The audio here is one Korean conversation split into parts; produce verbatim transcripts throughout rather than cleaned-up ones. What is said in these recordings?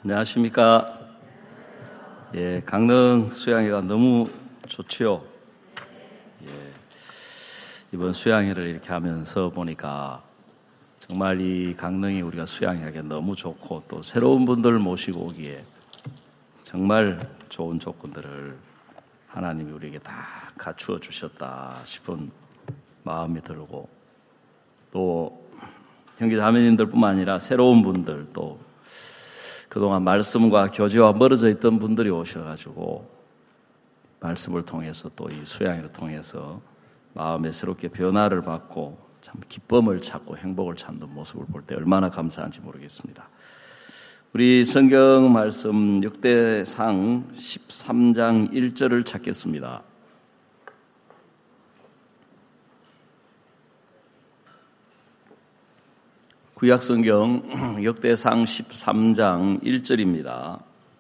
안녕하십니까. 예, 강릉 수양회가 너무 좋지요. 예, 이번 수양회를 이렇게 하면서 보니까 정말 이 강릉이 우리가 수양회하기에 너무 좋고 또 새로운 분들 모시고 오기에 정말 좋은 조건들을 하나님이 우리에게 다 갖추어 주셨다 싶은 마음이 들고, 또 형제 자매님들 뿐만 아니라 새로운 분들, 또 그동안 말씀과 교제와 멀어져 있던 분들이 오셔가지고 말씀을 통해서 또 이 수양회를 통해서 마음에 새롭게 변화를 받고 참 기쁨을 찾고 행복을 찾는 모습을 볼 때 얼마나 감사한지 모르겠습니다. 우리 성경 말씀 역대상 십삼 장 일 절을 찾겠습니다. 구약성경 역대상 십삼 장 일 절입니다.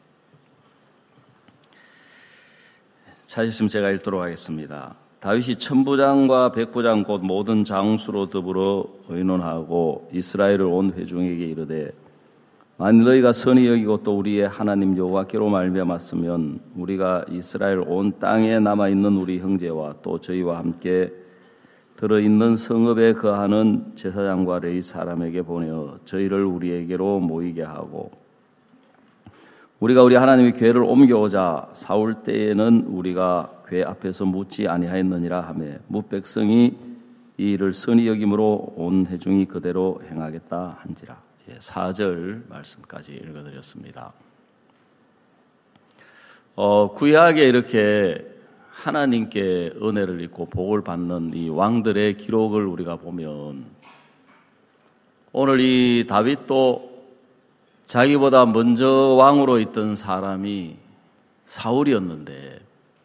찾으시면 제가 읽도록 하겠습니다. 다윗이 천부장과 백부장 곧 모든 장수로 더불어 의논하고 이스라엘을 온 회중에게 이르되, 만일 너희가 선히 여기고 또 우리의 하나님 여호와께로 말미암았으면 우리가 이스라엘 온 땅에 남아있는 우리 형제와 또 저희와 함께 들어있는 성읍에 거하는 제사장과 레위 사람에게 보내어 저희를 우리에게로 모이게 하고, 우리가 우리 하나님의 궤를 옮겨오자 사울 때에는 우리가 궤 앞에서 묻지 아니하였느니라 하매 뭇 백성이 이 일을 선히 여김으로 온 회중이 그대로 행하겠다 한지라. 사 절 말씀까지 읽어드렸습니다. 어, 구약에 이렇게 하나님께 은혜를 입고 복을 받는 이 왕들의 기록을 우리가 보면, 오늘 이 다윗도 자기보다 먼저 왕으로 있던 사람이 사울이었는데,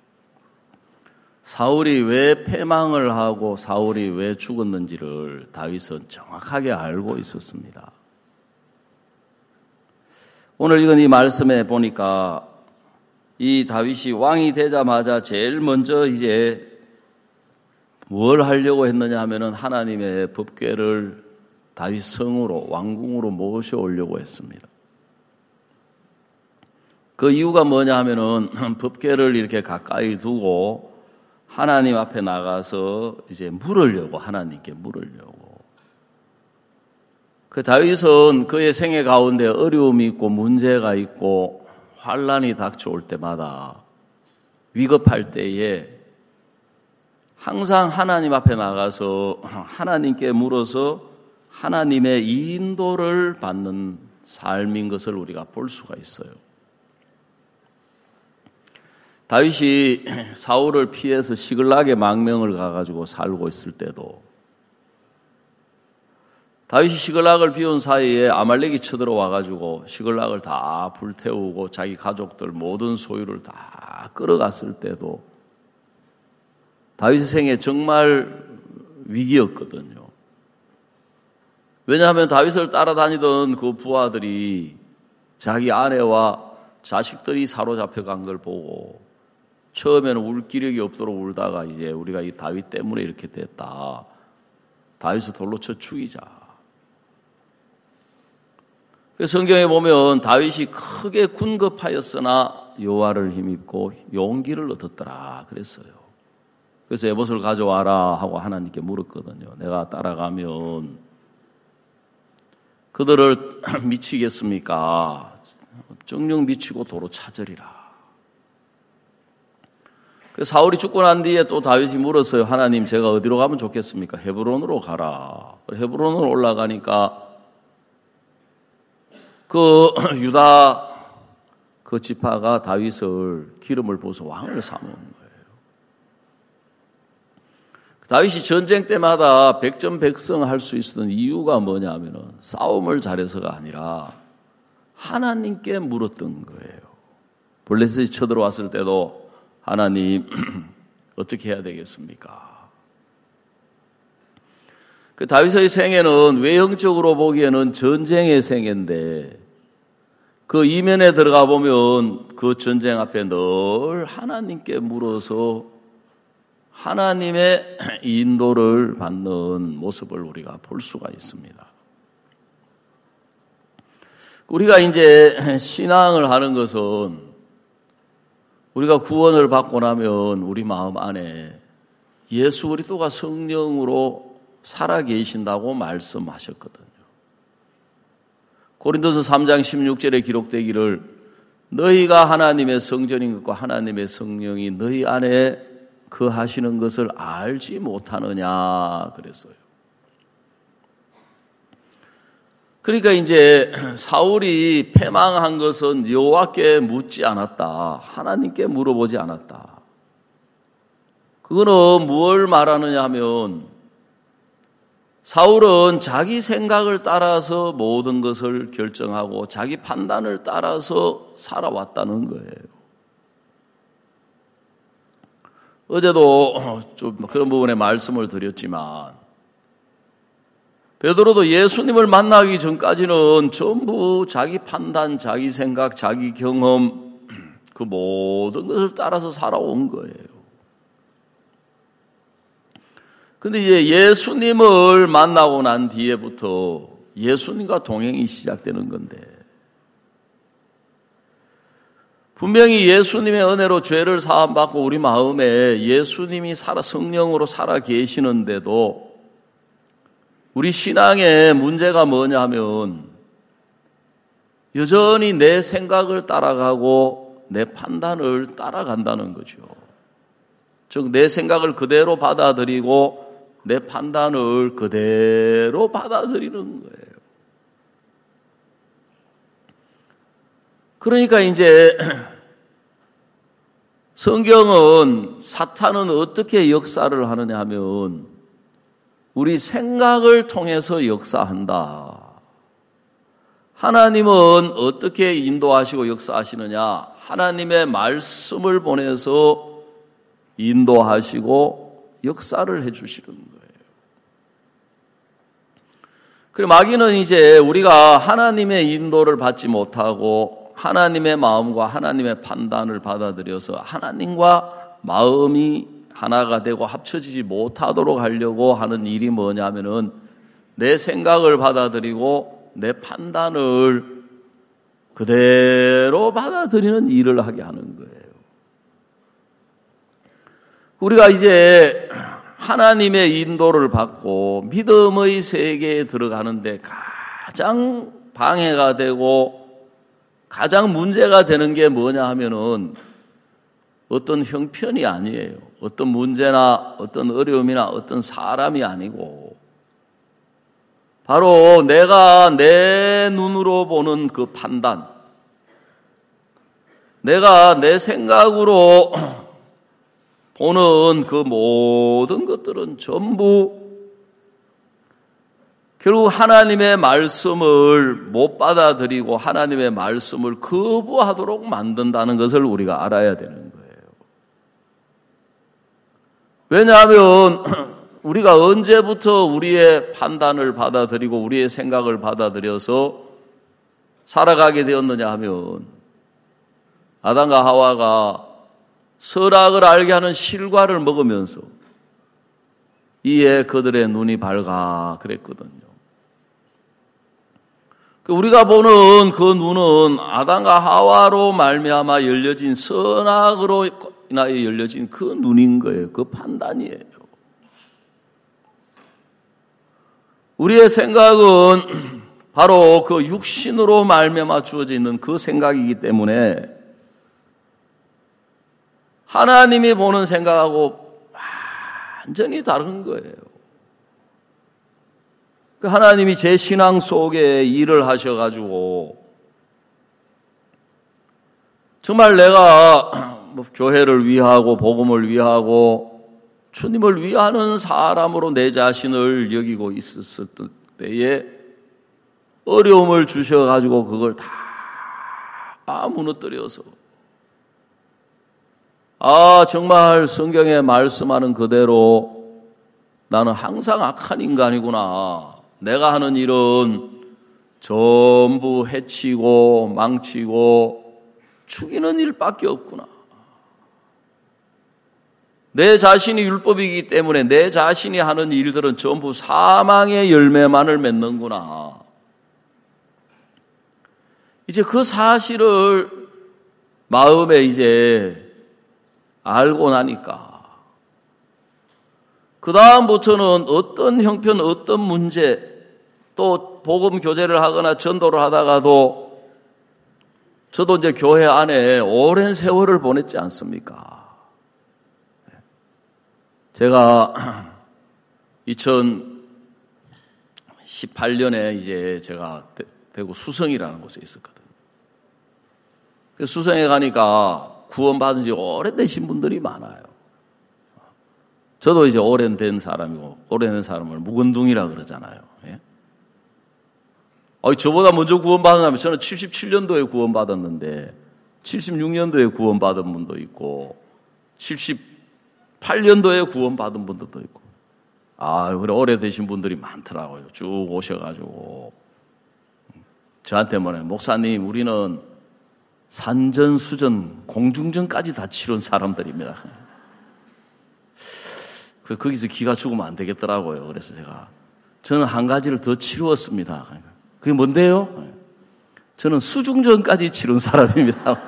사울이 왜 패망을 하고 사울이 왜 죽었는지를 다윗은 정확하게 알고 있었습니다. 오늘 읽은 이 말씀에 보니까 이 다윗이 왕이 되자마자 제일 먼저 이제 뭘 하려고 했느냐 하면은 하나님의 법궤를 다윗 성으로, 왕궁으로 모셔오려고 했습니다. 그 이유가 뭐냐 하면은 법궤를 이렇게 가까이 두고 하나님 앞에 나가서 이제 물으려고, 하나님께 물으려고. 그 다윗은 그의 생애 가운데 어려움이 있고 문제가 있고 환란이 닥쳐올 때마다, 위급할 때에 항상 하나님 앞에 나가서 하나님께 물어서 하나님의 인도를 받는 삶인 것을 우리가 볼 수가 있어요. 다윗이 사울을 피해서 시글락의 망명을 가가지고 살고 있을 때도, 다윗이 시글락을 비운 사이에 아말렉이 쳐들어와가지고 시글락을 다 불태우고 자기 가족들 모든 소유를 다 끌어갔을 때도 다윗의 생에 정말 위기였거든요. 왜냐하면 다윗을 따라다니던 그 부하들이 자기 아내와 자식들이 사로잡혀간 걸 보고 처음에는 울 기력이 없도록 울다가 이제 우리가 이 다윗 때문에 이렇게 됐다, 다윗을 돌로 쳐 죽이자. 성경에 보면 다윗이 크게 군급하였으나 여호와를 힘입고 용기를 얻었더라 그랬어요. 그래서 에봇을 가져와라 하고 하나님께 물었거든요. 내가 따라가면 그들을 미치겠습니까? 정녕 미치고 도로 찾으리라. 사울이 죽고 난 뒤에 또 다윗이 물었어요. 하나님, 제가 어디로 가면 좋겠습니까? 헤브론으로 가라. 헤브론으로 올라가니까 그 유다 그 지파가 다윗을 기름을 부어서 왕을 삼은 거예요. 다윗이 전쟁 때마다 백전백승 할 수 있었던 이유가 뭐냐 하면 싸움을 잘해서가 아니라 하나님께 물었던 거예요. 블레셋이 쳐들어왔을 때도 하나님 어떻게 해야 되겠습니까? 그 다윗의 생애는 외형적으로 보기에는 전쟁의 생애인데, 그 이면에 들어가 보면 그 전쟁 앞에 늘 하나님께 물어서 하나님의 인도를 받는 모습을 우리가 볼 수가 있습니다. 우리가 이제 신앙을 하는 것은 우리가 구원을 받고 나면 우리 마음 안에 예수 그리스도가 성령으로 살아 계신다고 말씀하셨거든요. 고린도서 삼 장 십육 절에 기록되기를 너희가 하나님의 성전인 것과 하나님의 성령이 너희 안에 거하시는 것을 알지 못하느냐 그랬어요. 그러니까 이제 사울이 패망한 것은 여호와께 묻지 않았다. 하나님께 물어보지 않았다. 그거는 무엇을 말하느냐 하면 사울은 자기 생각을 따라서 모든 것을 결정하고 자기 판단을 따라서 살아왔다는 거예요. 어제도 좀 그런 부분에 말씀을 드렸지만 베드로도 예수님을 만나기 전까지는 전부 자기 판단, 자기 생각, 자기 경험 그 모든 것을 따라서 살아온 거예요. 근데 이제 예수님을 만나고 난 뒤에부터 예수님과 동행이 시작되는 건데 분명히 예수님의 은혜로 죄를 사함받고 우리 마음에 예수님이 살아 성령으로 살아 계시는데도 우리 신앙의 문제가 뭐냐 하면 여전히 내 생각을 따라가고 내 판단을 따라간다는 거죠. 즉 내 생각을 그대로 받아들이고 내 판단을 그대로 받아들이는 거예요. 그러니까 이제 성경은 사탄은 어떻게 역사를 하느냐 하면 우리 생각을 통해서 역사한다. 하나님은 어떻게 인도하시고 역사하시느냐? 하나님의 말씀을 보내서 인도하시고 역사를 해주시는 거예요. 그리고 마귀는 이제 우리가 하나님의 인도를 받지 못하고 하나님의 마음과 하나님의 판단을 받아들여서 하나님과 마음이 하나가 되고 합쳐지지 못하도록 하려고 하는 일이 뭐냐면은 내 생각을 받아들이고 내 판단을 그대로 받아들이는 일을 하게 하는 거예요. 우리가 이제 하나님의 인도를 받고 믿음의 세계에 들어가는데 가장 방해가 되고 가장 문제가 되는 게 뭐냐 하면은 어떤 형편이 아니에요. 어떤 문제나 어떤 어려움이나 어떤 사람이 아니고 바로 내가 내 눈으로 보는 그 판단, 내가 내 생각으로 보는 그 모든 것들은 전부 결국 하나님의 말씀을 못 받아들이고 하나님의 말씀을 거부하도록 만든다는 것을 우리가 알아야 되는 거예요. 왜냐하면 우리가 언제부터 우리의 판단을 받아들이고 우리의 생각을 받아들여서 살아가게 되었느냐 하면 아담과 하와가 선악을 알게 하는 실과를 먹으면서 이에 그들의 눈이 밝아 그랬거든요. 우리가 보는 그 눈은 아담과 하와로 말미암아 열려진 선악으로 인하여 열려진 그 눈인 거예요. 그 판단이에요. 우리의 생각은 바로 그 육신으로 말미암아 주어져 있는 그 생각이기 때문에 하나님이 보는 생각하고 완전히 다른 거예요. 하나님이 제 신앙 속에 일을 하셔가지고 정말 내가 뭐 교회를 위하고 복음을 위하고 주님을 위하는 사람으로 내 자신을 여기고 있었을 때에 어려움을 주셔가지고 그걸 다 무너뜨려서 아 정말 성경에 말씀하는 그대로 나는 항상 악한 인간이구나. 내가 하는 일은 전부 해치고 망치고 죽이는 일밖에 없구나. 내 자신이 율법이기 때문에 내 자신이 하는 일들은 전부 사망의 열매만을 맺는구나. 이제 그 사실을 마음에 이제 알고 나니까 그 다음부터는 어떤 형편, 어떤 문제, 또 복음 교제를 하거나 전도를 하다가도 저도 이제 교회 안에 오랜 세월을 보냈지 않습니까? 제가 이천십팔 년에 이제 제가 대구 수성이라는 곳에 있었거든요. 수성에 가니까 구원받은 지 오래되신 분들이 많아요. 저도 이제 오래된 사람이고, 오래된 사람을 묵은둥이라 그러잖아요. 예? 어, 저보다 먼저 구원받은 사람이 저는 칠십칠 년도에 구원받았는데, 칠십육 년도에 구원받은 분도 있고, 칠십팔 년도에 구원받은 분들도 있고, 아, 그래, 오래되신 분들이 많더라고요. 쭉 오셔가지고. 저한테 뭐래, 목사님, 우리는 산전수전, 공중전까지 다 치른 사람들입니다. 그 거기서 기가 죽으면 안 되겠더라고요. 그래서 제가 저는 한 가지를 더 치루었습니다. 그게 뭔데요? 저는 수중전까지 치른 사람입니다.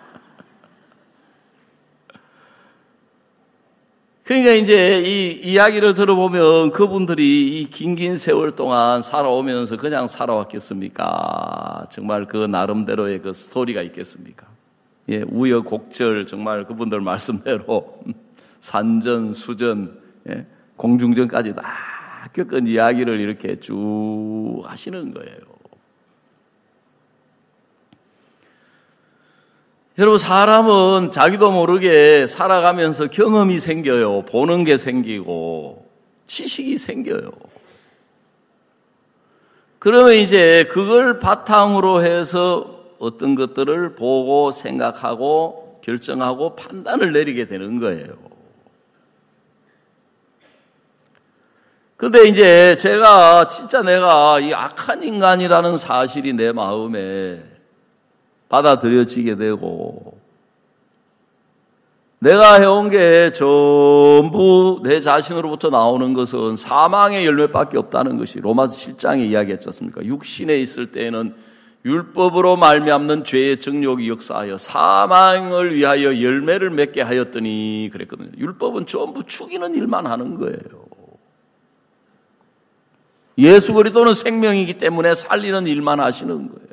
그러니까 이제 이 이야기를 들어보면 그분들이 이 긴긴 세월 동안 살아오면서 그냥 살아왔겠습니까? 정말 그 나름대로의 그 스토리가 있겠습니까? 예, 우여곡절 정말 그분들 말씀대로 산전, 수전, 예, 공중전까지 다 겪은 이야기를 이렇게 쭉 하시는 거예요. 여러분, 사람은 자기도 모르게 살아가면서 경험이 생겨요. 보는 게 생기고 지식이 생겨요. 그러면 이제 그걸 바탕으로 해서 어떤 것들을 보고 생각하고 결정하고 판단을 내리게 되는 거예요. 근데 이제 제가 진짜 내가 이 악한 인간이라는 사실이 내 마음에 받아들여지게 되고 내가 해온 게 전부 내 자신으로부터 나오는 것은 사망의 열매밖에 없다는 것이 로마서 칠 장에 이야기했지 않습니까? 육신에 있을 때에는 율법으로 말미암는 죄의 정욕이 역사하여 사망을 위하여 열매를 맺게 하였더니 그랬거든요. 율법은 전부 죽이는 일만 하는 거예요. 예수 그리스도는 생명이기 때문에 살리는 일만 하시는 거예요.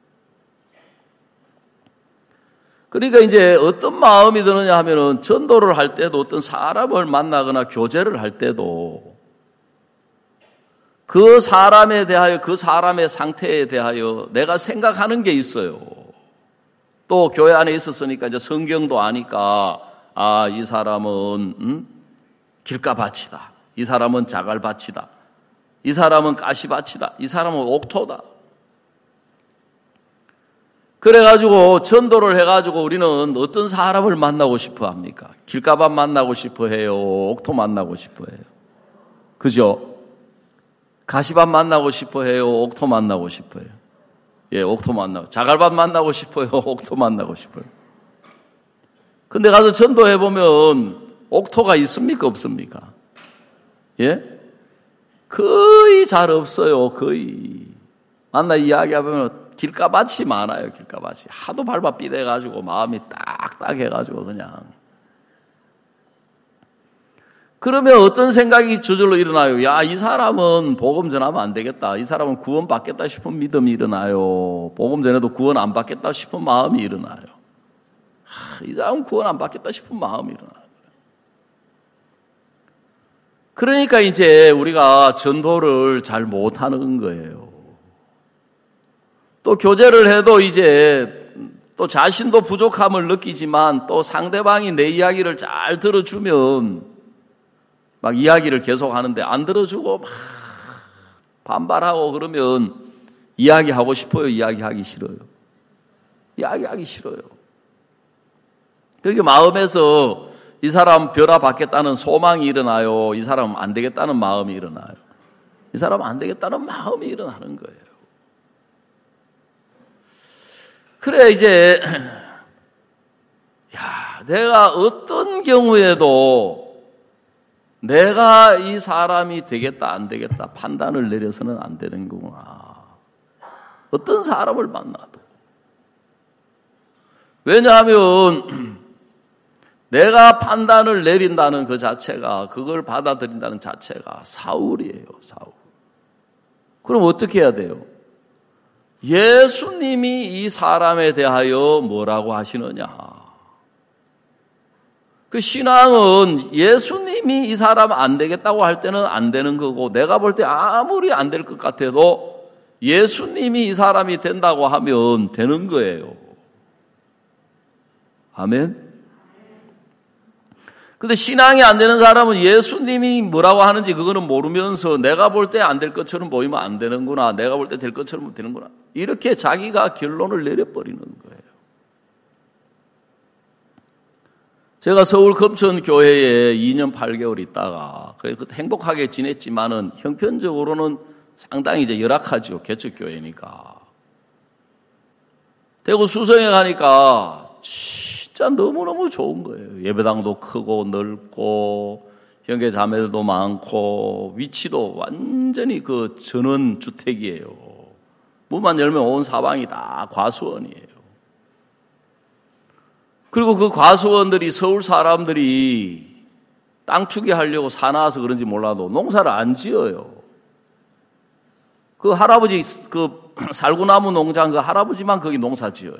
그러니까 이제 어떤 마음이 드느냐 하면은 전도를 할 때도 어떤 사람을 만나거나 교제를 할 때도 그 사람에 대하여 그 사람의 상태에 대하여 내가 생각하는 게 있어요. 또 교회 안에 있었으니까 이제 성경도 아니까 아, 이 사람은 음? 길가밭이다. 이 사람은 자갈밭이다. 이 사람은 가시밭이다. 이 사람은 옥토다. 그래가지고 전도를 해가지고 우리는 어떤 사람을 만나고 싶어 합니까? 길가밭 만나고 싶어 해요? 옥토 만나고 싶어 해요? 그죠? 가시밭 만나고 싶어 해요? 옥토 만나고 싶어 해요? 예, 옥토 만나고. 자갈밭 만나고 싶어요? 옥토 만나고 싶어요? 근데 가서 전도해보면 옥토가 있습니까? 없습니까? 예? 거의 잘 없어요. 거의. 만나 이야기하면 길가밭이 많아요. 길가밭이. 하도 밟아 삐대가지고 마음이 딱딱해가지고 그냥. 그러면 어떤 생각이 저절로 일어나요? 야, 이 사람은 복음 전하면 안 되겠다. 이 사람은 구원 받겠다 싶은 믿음이 일어나요. 복음 전해도 구원 안 받겠다 싶은 마음이 일어나요. 하, 이 사람은 구원 안 받겠다 싶은 마음이 일어나요. 그러니까 이제 우리가 전도를 잘 못하는 거예요. 또 교제를 해도 이제 또 자신도 부족함을 느끼지만 또 상대방이 내 이야기를 잘 들어주면 막 이야기를 계속 하는데 안 들어주고 막 반발하고 그러면 이야기하고 싶어요? 이야기하기 싫어요? 이야기하기 싫어요. 그렇게 마음에서 이 사람 변화 받겠다는 소망이 일어나요? 이 사람 안 되겠다는 마음이 일어나요? 이 사람 안 되겠다는 마음이 일어나는 거예요. 그래 이제 야, 내가 어떤 경우에도 내가 이 사람이 되겠다 안 되겠다 판단을 내려서는 안 되는 거구나. 어떤 사람을 만나도 왜냐하면 내가 판단을 내린다는 그 자체가, 그걸 받아들인다는 자체가 사울이에요, 사울. 그럼 어떻게 해야 돼요? 예수님이 이 사람에 대하여 뭐라고 하시느냐? 그 신앙은 예수님이 이 사람 안 되겠다고 할 때는 안 되는 거고, 내가 볼 때 아무리 안 될 것 같아도 예수님이 이 사람이 된다고 하면 되는 거예요. 아멘? 근데 신앙이 안 되는 사람은 예수님이 뭐라고 하는지 그거는 모르면서 내가 볼 때 안 될 것처럼 보이면 안 되는구나, 내가 볼 때 될 것처럼 되는구나, 이렇게 자기가 결론을 내려버리는 거예요. 제가 서울 금천교회에 이 년 팔 개월 있다가 행복하게 지냈지만은 형편적으로는 상당히 이제 열악하죠. 개척교회니까. 대구 수성에 가니까 진짜 너무너무 좋은 거예요. 예배당도 크고 넓고 형제 자매들도 많고 위치도 완전히 그 전원 주택이에요. 문만 열면 온 사방이 다 과수원이에요. 그리고 그 과수원들이 서울 사람들이 땅 투기하려고 사나워서 그런지 몰라도 농사를 안 지어요. 그 할아버지 그 살구나무 농장 그 할아버지만 거기 농사 지어요.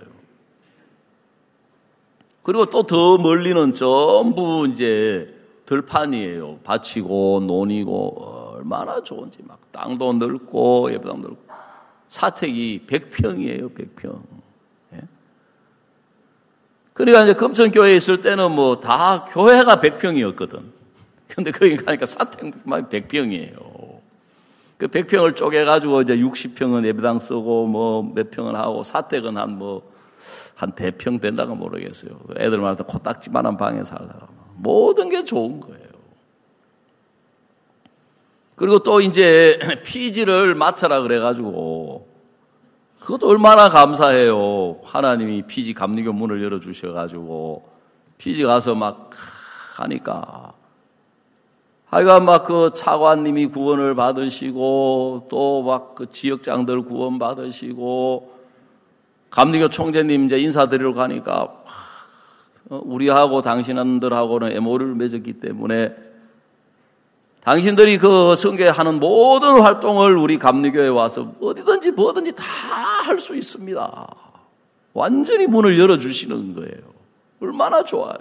그리고 또 더 멀리는 전부 이제 들판이에요. 밭이고 논이고 얼마나 좋은지 막 땅도 넓고 예배당 넓고 사택이 백 평이에요. 백 평. 예? 그러니까 이제 금천교회에 있을 때는 뭐 다 교회가 백 평이었거든. 근데 거기 가니까 사택만 백 평이에요. 그 백 평을 쪼개가지고 이제 육십 평은 예배당 쓰고 뭐 몇 평은 하고 사택은 한 뭐 한 대평 된다고 모르겠어요. 애들마다 코딱지만한 방에 살다가 모든 게 좋은 거예요. 그리고 또 이제 피지를 맡으라 그래가지고 그것도 얼마나 감사해요. 하나님이 피지 감리교 문을 열어주셔가지고 피지 가서 막 하니까 하여간 막 그 차관님이 구원을 받으시고 또 막 그 지역장들 구원 받으시고 감리교 총재님 이제 인사드리러 가니까 우리하고 당신들하고는 엠오유를 맺었기 때문에 당신들이 그 성교하는 모든 활동을 우리 감리교에 와서 어디든지 뭐든지 다 할 수 있습니다. 완전히 문을 열어주시는 거예요. 얼마나 좋아요.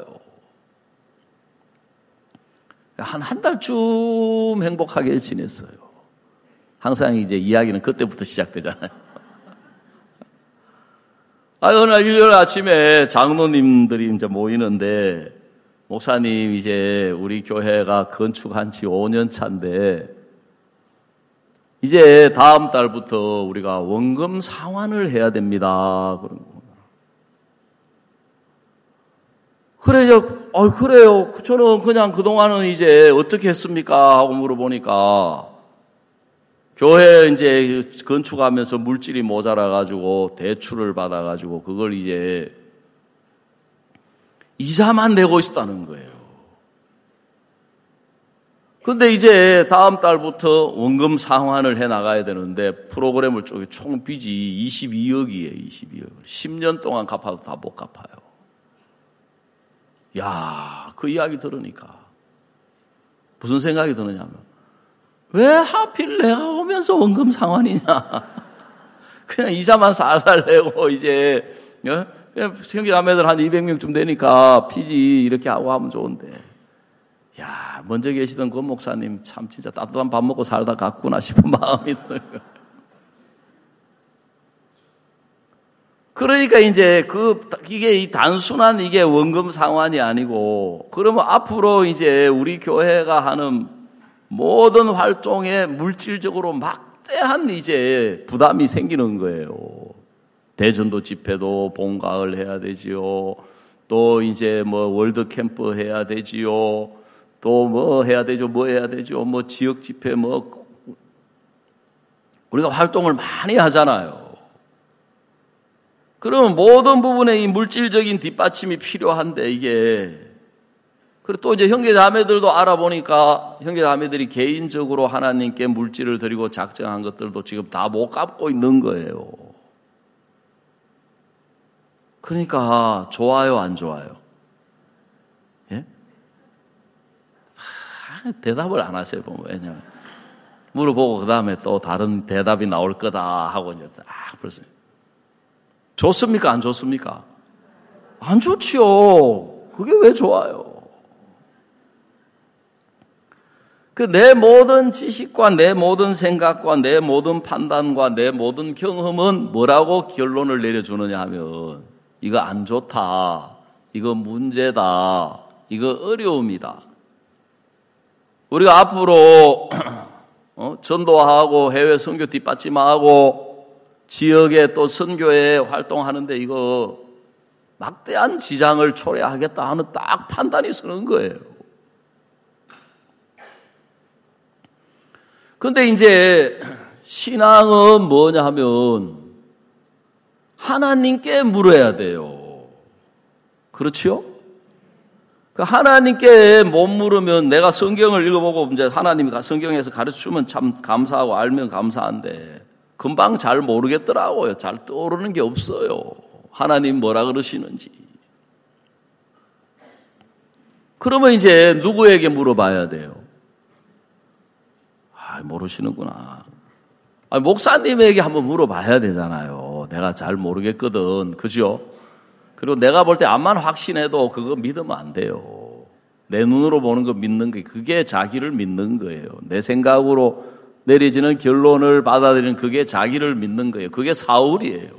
한 한 달쯤 행복하게 지냈어요. 항상 이제 이야기는 그때부터 시작되잖아요. 아, 어느 날 일요일 아침에 장로님들이 이제 모이는데, 목사님, 이제 우리 교회가 건축한 지 오 년 차인데, 이제 다음 달부터 우리가 원금 상환을 해야 됩니다. 그런 거. 그래요. 어, 그래요. 저는 그냥 그동안은 이제 어떻게 했습니까? 하고 물어보니까, 교회 이제 건축하면서 물질이 모자라가지고 대출을 받아가지고 그걸 이제 이자만 내고 있었다는 거예요. 근데 이제 다음 달부터 원금 상환을 해 나가야 되는데 프로그램을 쪼개 총 빚이 이십이억이에요. 이십이억. 십 년 동안 갚아도 다 못 갚아요. 야, 그 이야기 들으니까 무슨 생각이 드느냐면 왜 하필 내가 오면서 원금 상환이냐. 그냥 이자만 살살 내고 이제 형제자매들 한 이백 명쯤 되니까 피지 이렇게 하고 하면 좋은데, 야, 먼저 계시던 권 목사님 참 진짜 따뜻한 밥 먹고 살다 갔구나 싶은 마음이 들어요. 그러니까 이제 그 이게 이 단순한 이게 원금 상환이 아니고, 그러면 앞으로 이제 우리 교회가 하는 모든 활동에 물질적으로 막대한 이제 부담이 생기는 거예요. 대전도 집회도 봄, 가을 해야 되지요. 또 이제 뭐 월드 캠프 해야 되지요. 또 뭐 해야 되죠. 뭐 해야 되죠. 뭐 지역 집회 뭐 우리가 활동을 많이 하잖아요. 그러면 모든 부분에 이 물질적인 뒷받침이 필요한데 이게, 그리고 또 이제 형제 자매들도 알아보니까 형제 자매들이 개인적으로 하나님께 물질을 드리고 작정한 것들도 지금 다 못 갚고 있는 거예요. 그러니까 좋아요, 안 좋아요? 예? 아, 대답을 안 하세요, 보면. 왜냐면 물어보고 그 다음에 또 다른 대답이 나올 거다 하고 이제 아, 벌써 좋습니까, 안 좋습니까? 안 좋지요. 그게 왜 좋아요? 그 내 모든 지식과 내 모든 생각과 내 모든 판단과 내 모든 경험은 뭐라고 결론을 내려주느냐 하면 이거 안 좋다, 이거 문제다, 이거 어려움이다. 우리가 앞으로 어? 전도하고 해외 선교 뒷받침하고 지역에 또 선교에 활동하는데 이거 막대한 지장을 초래하겠다 하는 딱 판단이 서는 거예요. 근데 이제 신앙은 뭐냐 하면 하나님께 물어야 돼요. 그렇죠? 그 하나님께 못 물으면 내가 성경을 읽어보고 이제 하나님이 성경에서 가르쳐주면 참 감사하고 알면 감사한데 금방 잘 모르겠더라고요. 잘 떠오르는 게 없어요. 하나님 뭐라 그러시는지. 그러면 이제 누구에게 물어봐야 돼요? 아, 모르시는구나. 아, 목사님에게 한번 물어봐야 되잖아요. 내가 잘 모르겠거든. 그죠? 그리고 내가 볼 때 암만 확신해도 그거 믿으면 안 돼요. 내 눈으로 보는 거 믿는 게 그게 자기를 믿는 거예요. 내 생각으로 내려지는 결론을 받아들이는 그게 자기를 믿는 거예요. 그게 사울이에요.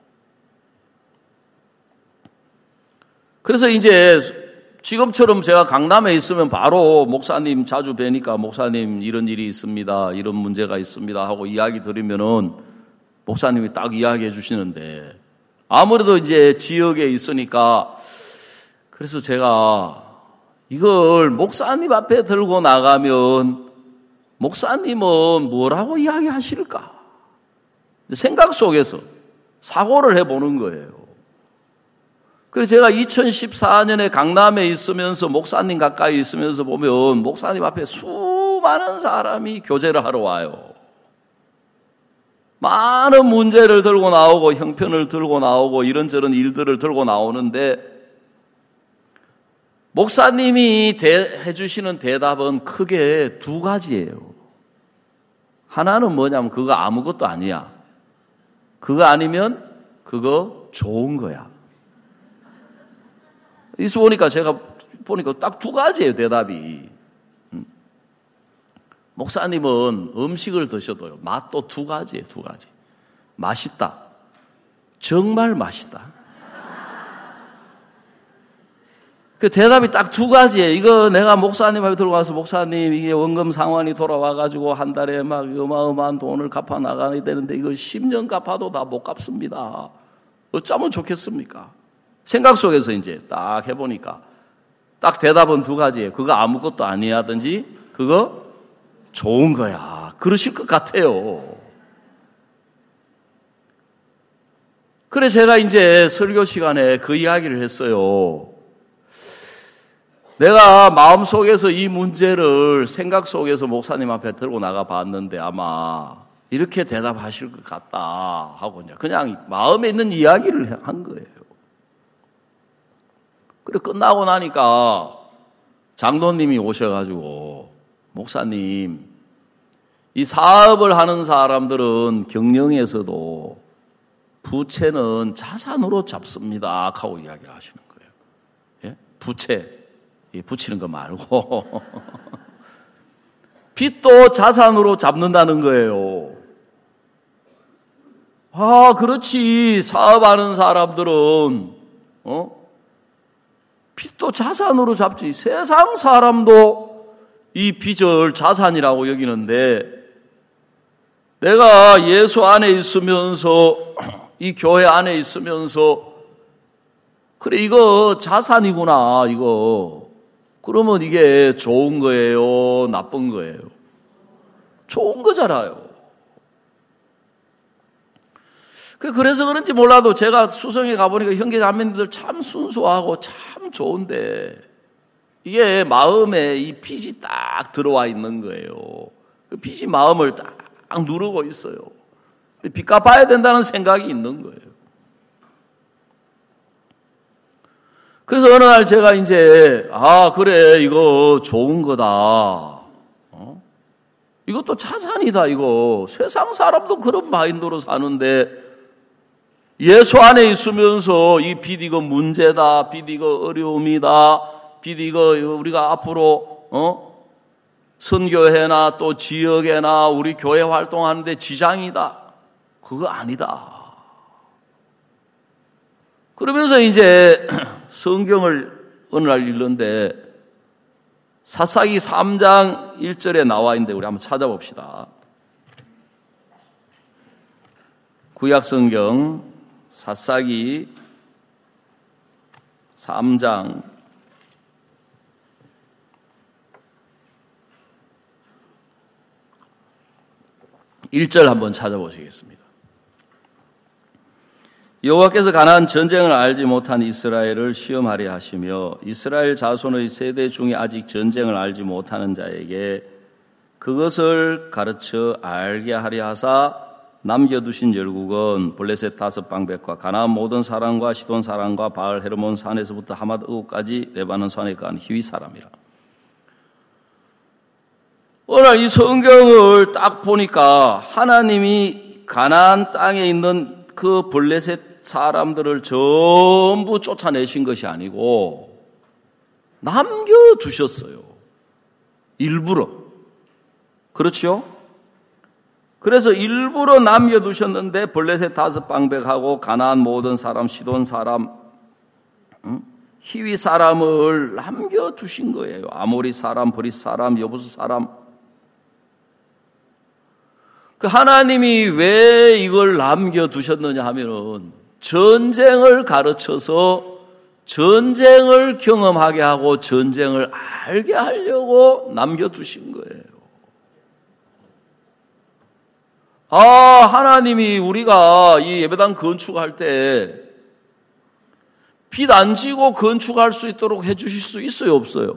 그래서 이제 지금처럼 제가 강남에 있으면 바로 목사님 자주 뵈니까 목사님 이런 일이 있습니다. 이런 문제가 있습니다. 하고 이야기 드리면은 목사님이 딱 이야기해 주시는데 아무래도 이제 지역에 있으니까 그래서 제가 이걸 목사님 앞에 들고 나가면 목사님은 뭐라고 이야기하실까? 생각 속에서 사고를 해보는 거예요. 그래서 제가 이천십사 년에 강남에 있으면서 목사님 가까이 있으면서 보면 목사님 앞에 수많은 사람이 교제를 하러 와요. 많은 문제를 들고 나오고 형편을 들고 나오고 이런저런 일들을 들고 나오는데 목사님이 대, 해주시는 대답은 크게 두 가지예요. 하나는 뭐냐면 그거 아무것도 아니야. 그거 아니면 그거 좋은 거야. 이서 보니까 제가 보니까 딱 두 가지예요, 대답이. 목사님은 음식을 드셔도요, 맛도 두 가지예요, 두 가지. 맛있다. 정말 맛있다. 그 대답이 딱 두 가지예요. 이거 내가 목사님 앞에 들어가서 목사님 이게 원금 상환이 돌아와가지고 한 달에 막 어마어마한 돈을 갚아 나가야 되는데 이거 십 년 갚아도 다 못 갚습니다. 어쩌면 좋겠습니까? 생각 속에서 이제 딱 해보니까 딱 대답은 두 가지예요. 그거 아무것도 아니야든지 그거 좋은 거야. 그러실 것 같아요. 그래 제가 이제 설교 시간에 그 이야기를 했어요. 내가 마음속에서 이 문제를 생각 속에서 목사님 앞에 들고 나가 봤는데 아마 이렇게 대답하실 것 같다 하고 그냥 마음에 있는 이야기를 한 거예요. 그래 끝나고 나니까 장로님이 오셔가지고 목사님 이 사업을 하는 사람들은 경영에서도 부채는 자산으로 잡습니다 하고 이야기를 하시는 거예요. 예? 부채 붙이는 거 말고 빚도 자산으로 잡는다는 거예요. 아 그렇지 사업하는 사람들은 어? 빚도 자산으로 잡지. 세상 사람도 이 빚을 자산이라고 여기는데 내가 예수 안에 있으면서 이 교회 안에 있으면서 그래 이거 자산이구나 이거. 그러면 이게 좋은 거예요? 나쁜 거예요? 좋은 거잖아요. 그래서 그런지 몰라도 제가 수성에 가보니까 형제 자매님들 참 순수하고 참 좋은데 이게 마음에 이 빚이 딱 들어와 있는 거예요. 그 빚이 마음을 딱 누르고 있어요. 빚 갚아야 된다는 생각이 있는 거예요. 그래서 어느 날 제가 이제, 아, 그래, 이거 좋은 거다. 어? 이것도 자산이다, 이거. 세상 사람도 그런 마인드로 사는데, 예수 안에 있으면서 이 빚 이거 문제다, 빚 이거 어려움이다, 빚 이거 우리가 앞으로, 어? 선교회나 또 지역에나 우리 교회 활동하는데 지장이다. 그거 아니다. 그러면서 이제 성경을 어느 날 읽는데 사사기 삼 장 일 절에 나와 있는데 우리 한번 찾아봅시다. 구약 성경 사사기 삼 장 일 절 한번 찾아보시겠습니다. 여호와께서 가나안 전쟁을 알지 못한 이스라엘을 시험하려 하시며 이스라엘 자손의 세대 중에 아직 전쟁을 알지 못하는 자에게 그것을 가르쳐 알게 하려 하사 남겨두신 열국은 블레셋 다섯 방백과 가나안 모든 사람과 시돈 사람과 바알 헤르몬 산에서부터 하맛 어구까지 레바논 산에 간 히위 사람이라. 오늘 이 성경을 딱 보니까 하나님이 가나안 땅에 있는 그 블레셋 사람들을 전부 쫓아내신 것이 아니고 남겨두셨어요. 일부러. 그렇죠? 그래서 일부러 남겨두셨는데 블레셋 다섯 방백하고 가나안 모든 사람, 시돈 사람, 응? 히위 사람을 남겨두신 거예요. 아모리 사람, 브릿 사람, 여부스 사람. 그 하나님이 왜 이걸 남겨두셨느냐 하면은 전쟁을 가르쳐서 전쟁을 경험하게 하고 전쟁을 알게 하려고 남겨두신 거예요. 아, 하나님이 우리가 이 예배당 건축할 때 빚 안 지고 건축할 수 있도록 해주실 수 있어요, 없어요?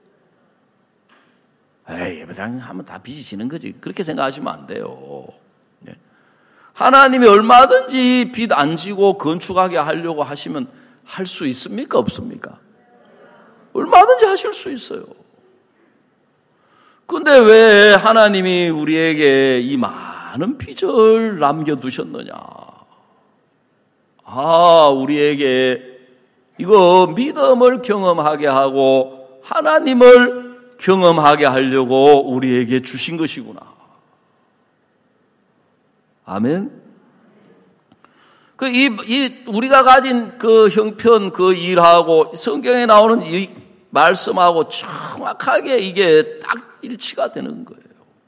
에이, 예배당 하면 다 빚이 지는 거지. 그렇게 생각하시면 안 돼요. 네. 하나님이 얼마든지 빚 안 지고 건축하게 하려고 하시면 할 수 있습니까? 없습니까? 얼마든지 하실 수 있어요. 근데 왜 하나님이 우리에게 이 많은 빚을 남겨두셨느냐? 아, 우리에게 이거 믿음을 경험하게 하고 하나님을 경험하게 하려고 우리에게 주신 것이구나. 아멘. 그, 이, 이, 우리가 가진 그 형편, 그 일하고 성경에 나오는 이 말씀하고 정확하게 이게 딱 일치가 되는 거예요.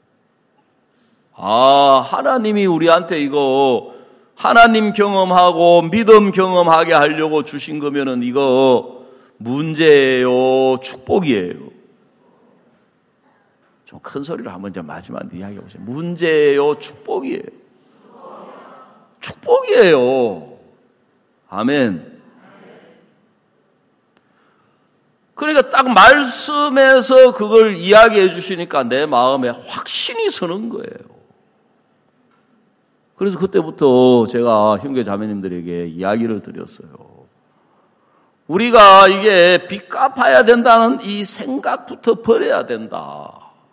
아, 하나님이 우리한테 이거 하나님 경험하고 믿음 경험하게 하려고 주신 거면은 이거 문제예요, 축복이에요. 좀 큰 소리로 한번 좀 마지막 이야기해 보세요. 문제예요, 축복이에요. 축복이에요. 아멘. 그러니까 딱 말씀에서 그걸 이야기해 주시니까 내 마음에 확신이 서는 거예요. 그래서 그때부터 제가 형제 자매님들에게 이야기를 드렸어요. 우리가 이게 빚 갚아야 된다는 이 생각부터 버려야 된다.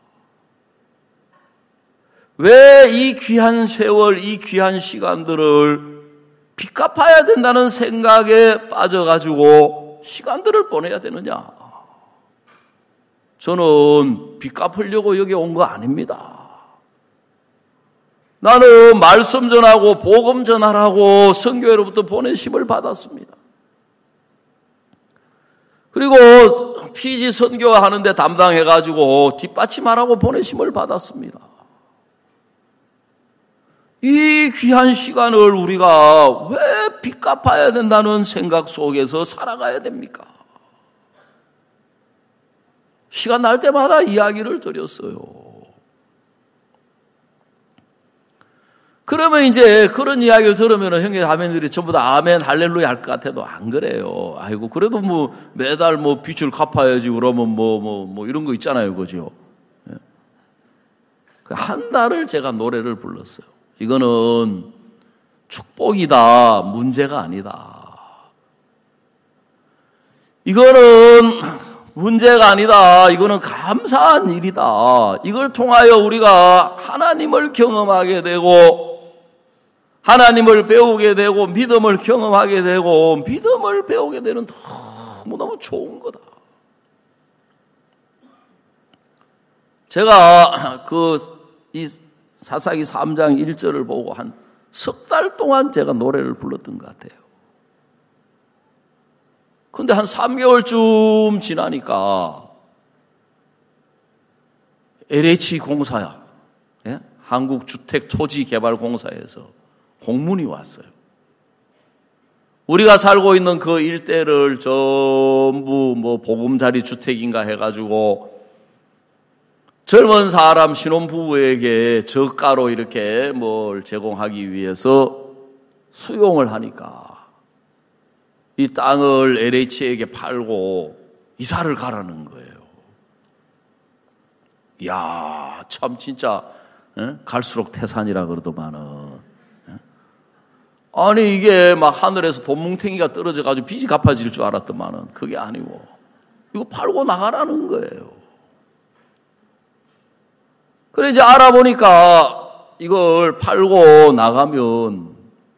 왜 이 귀한 세월, 이 귀한 시간들을 빚 갚아야 된다는 생각에 빠져가지고 시간들을 보내야 되느냐? 저는 빚 갚으려고 여기 온 거 아닙니다. 나는 말씀 전하고 복음 전하라고 선교회로부터 보내심을 받았습니다. 그리고 피지 선교하는데 담당해가지고 뒷받침하라고 보내심을 받았습니다. 이 귀한 시간을 우리가 왜 빚 갚아야 된다는 생각 속에서 살아가야 됩니까? 시간 날 때마다 이야기를 드렸어요. 그러면 이제 그런 이야기를 들으면 형제 자매들이 전부 다 아멘 할렐루야 할 것 같아도 안 그래요. 아이고 그래도 뭐 매달 뭐 빚을 갚아야지 그러면 뭐 뭐 뭐 이런 거 있잖아요, 그죠? 한 달을 제가 노래를 불렀어요. 이거는 축복이다, 문제가 아니다. 이거는 문제가 아니다. 이거는 감사한 일이다. 이걸 통하여 우리가 하나님을 경험하게 되고 하나님을 배우게 되고 믿음을 경험하게 되고 믿음을 배우게 되는 너무너무 좋은 거다. 제가 그 이 사사기 삼 장 일 절을 보고 한 석 달 동안 제가 노래를 불렀던 것 같아요. 근데 한 삼 개월쯤 지나니까 엘에이치 공사야, 예? 한국주택토지개발공사에서 공문이 왔어요. 우리가 살고 있는 그 일대를 전부 뭐 보금자리 주택인가 해가지고 젊은 사람 신혼부부에게 저가로 이렇게 뭘 제공하기 위해서 수용을 하니까 이 땅을 엘에이치에게 팔고 이사를 가라는 거예요. 이야, 참 진짜 에? 갈수록 태산이라 그러더만은, 에? 아니 이게 막 하늘에서 돈뭉탱이가 떨어져가지고 빚이 갚아질 줄 알았더만은 그게 아니고 이거 팔고 나가라는 거예요. 그래 이제 알아보니까 이걸 팔고 나가면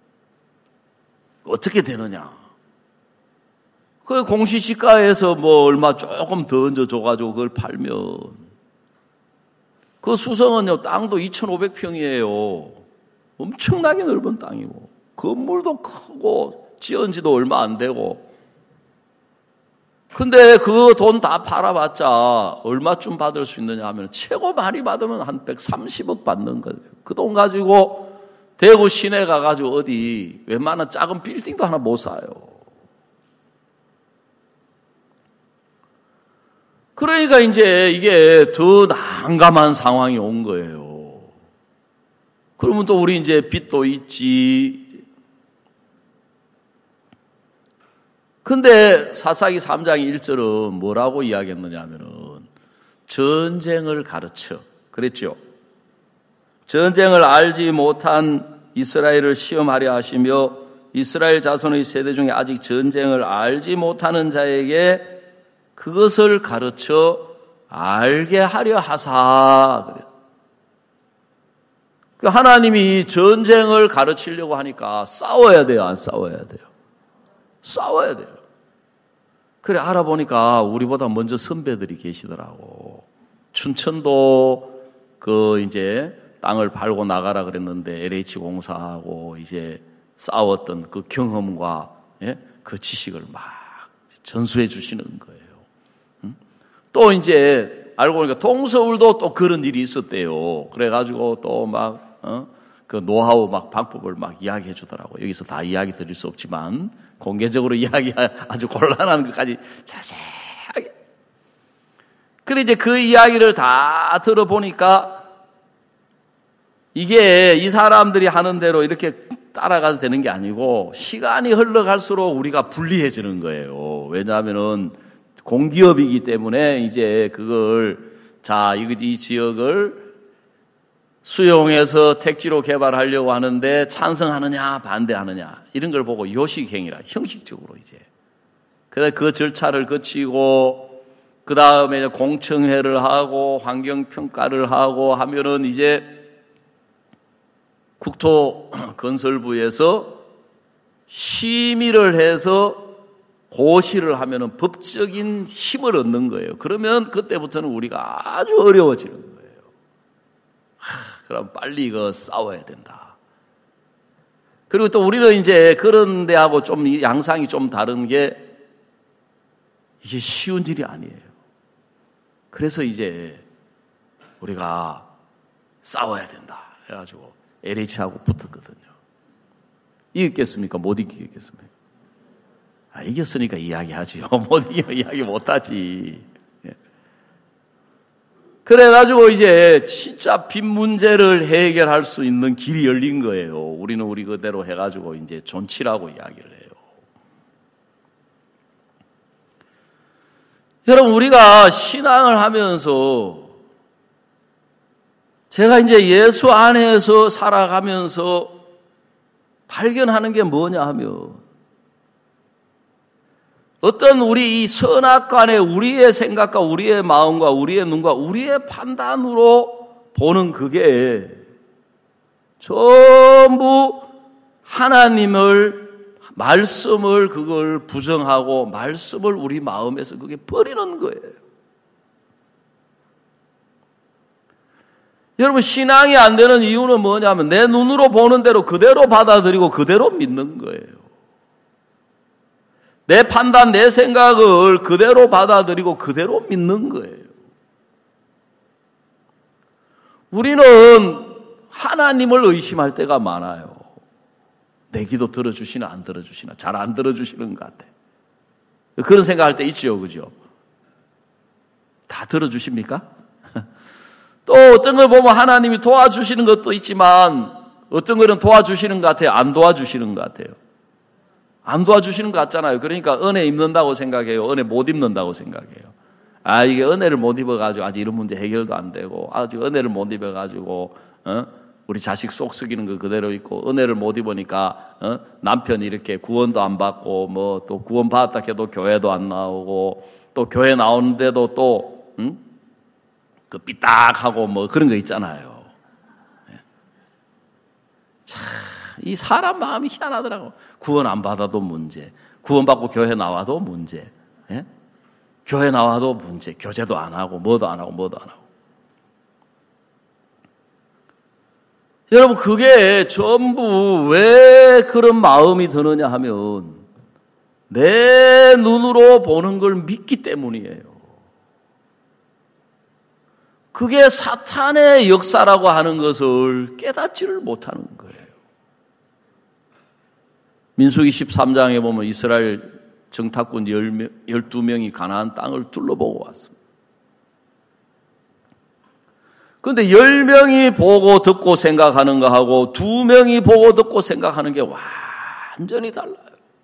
어떻게 되느냐. 그 공시지가에서 뭐 얼마 조금 더 얹어줘가지고 그걸 팔면 그 수성은요 땅도 이천오백 평이에요. 엄청나게 넓은 땅이고 건물도 크고 지은 지도 얼마 안 되고 근데 그 돈 다 팔아봤자 얼마쯤 받을 수 있느냐 하면 최고 많이 받으면 한 백삼십억 받는 거예요. 그 돈 가지고 대구 시내 가가지고 어디 웬만한 작은 빌딩도 하나 못 사요. 그러니까 이제 이게 더 난감한 상황이 온 거예요. 그러면 또 우리 이제 빚도 있지. 근데 사사기 삼 장 일 절은 뭐라고 이야기했느냐 하면은 전쟁을 가르쳐. 그랬죠. 전쟁을 알지 못한 이스라엘을 시험하려 하시며 이스라엘 자손의 세대 중에 아직 전쟁을 알지 못하는 자에게 그것을 가르쳐 알게 하려 하사. 그래요. 하나님이 전쟁을 가르치려고 하니까 싸워야 돼요, 안 싸워야 돼요? 싸워야 돼요. 그래 알아보니까 우리보다 먼저 선배들이 계시더라고. 춘천도 그 이제 땅을 팔고 나가라 그랬는데 엘에이치 공사하고 이제 싸웠던 그 경험과 예? 그 지식을 막 전수해 주시는 거예요. 응? 또 이제 알고 보니까 동서울도 또 그런 일이 있었대요. 그래가지고 또 막 어? 그 노하우 막 방법을 막 이야기해 주더라고. 여기서 다 이야기 드릴 수 없지만 공개적으로 이야기 아주 곤란한 것까지 자세하게. 그래 이제 그 이야기를 다 들어보니까 이게 이 사람들이 하는 대로 이렇게 따라가서 되는 게 아니고 시간이 흘러갈수록 우리가 불리해지는 거예요. 왜냐하면은 공기업이기 때문에 이제 그걸 자, 이, 이 지역을 수용해서 택지로 개발하려고 하는데 찬성하느냐 반대하느냐 이런 걸 보고 요식행위라 형식적으로 이제 그래서 그 절차를 거치고 그 다음에 공청회를 하고 환경평가를 하고 하면은 이제 국토건설부에서 심의를 해서 고시를 하면은 법적인 힘을 얻는 거예요. 그러면 그때부터는 우리가 아주 어려워지는 거예요. 하, 그럼 빨리 이거 싸워야 된다. 그리고 또 우리는 이제 그런 데하고 좀 양상이 좀 다른 게 이게 쉬운 일이 아니에요. 그래서 이제 우리가 싸워야 된다 해가지고 엘에이치하고 붙었거든요. 이겼겠습니까? 못 이기겠습니까? 아, 이겼으니까 이야기하지요. 못 이기면 이야기 못하지. 그래가지고 이제 진짜 빚 문제를 해결할 수 있는 길이 열린 거예요. 우리는 우리 그대로 해가지고 이제 존치라고 이야기를 해요. 여러분, 우리가 신앙을 하면서 제가 이제 예수 안에서 살아가면서 발견하는 게 뭐냐 하면 어떤 우리 이 선악간에 우리의 생각과 우리의 마음과 우리의 눈과 우리의 판단으로 보는 그게 전부 하나님을, 말씀을 그걸 부정하고 말씀을 우리 마음에서 그게 버리는 거예요. 여러분, 신앙이 안 되는 이유는 뭐냐면 내 눈으로 보는 대로 그대로 받아들이고 그대로 믿는 거예요. 내 판단, 내 생각을 그대로 받아들이고 그대로 믿는 거예요. 우리는 하나님을 의심할 때가 많아요. 내 기도 들어주시나 안 들어주시나, 잘 안 들어주시는 것 같아. 그런 생각할 때 있지요, 그죠? 다 들어주십니까? 또 어떤 걸 보면 하나님이 도와주시는 것도 있지만 어떤 거는 도와주시는 것 같아요, 안 도와주시는 것 같아요. 안 도와주시는 것 같잖아요. 그러니까 은혜 입는다고 생각해요, 은혜 못 입는다고 생각해요. 아, 이게 은혜를 못 입어가지고 아직 이런 문제 해결도 안 되고, 아직 은혜를 못 입어가지고 어? 우리 자식 속 썩이는 거 그대로 있고, 은혜를 못 입으니까 어? 남편이 이렇게 구원도 안 받고, 뭐 또 구원 받았다 해도 교회도 안 나오고, 또 교회 나오는데도 또 응? 그 삐딱하고 뭐 그런 거 있잖아요. 참, 이 사람 마음이 희한하더라고. 구원 안 받아도 문제, 구원 받고 교회 나와도 문제, 예? 교회 나와도 문제, 교제도 안 하고 뭐도 안 하고 뭐도 안 하고. 여러분, 그게 전부 왜 그런 마음이 드느냐 하면 내 눈으로 보는 걸 믿기 때문이에요. 그게 사탄의 역사라고 하는 것을 깨닫지를 못하는 거예요. 민수기 십삼 장에 보면 이스라엘 정탐꾼 열두 명이 가나안 땅을 둘러보고 왔습니다. 그런데 열 명이 보고 듣고 생각하는 거하고 두 명이 보고 듣고 생각하는 게 완전히 달라요.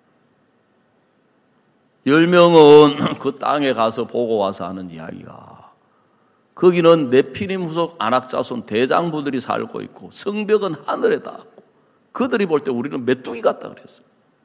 열 명은 그 땅에 가서 보고 와서 하는 이야기가, 거기는 네피림 후속 안악자손 대장부들이 살고 있고 성벽은 하늘에 닿았고 그들이 볼 때 우리는 메뚜기 같다 그랬어요.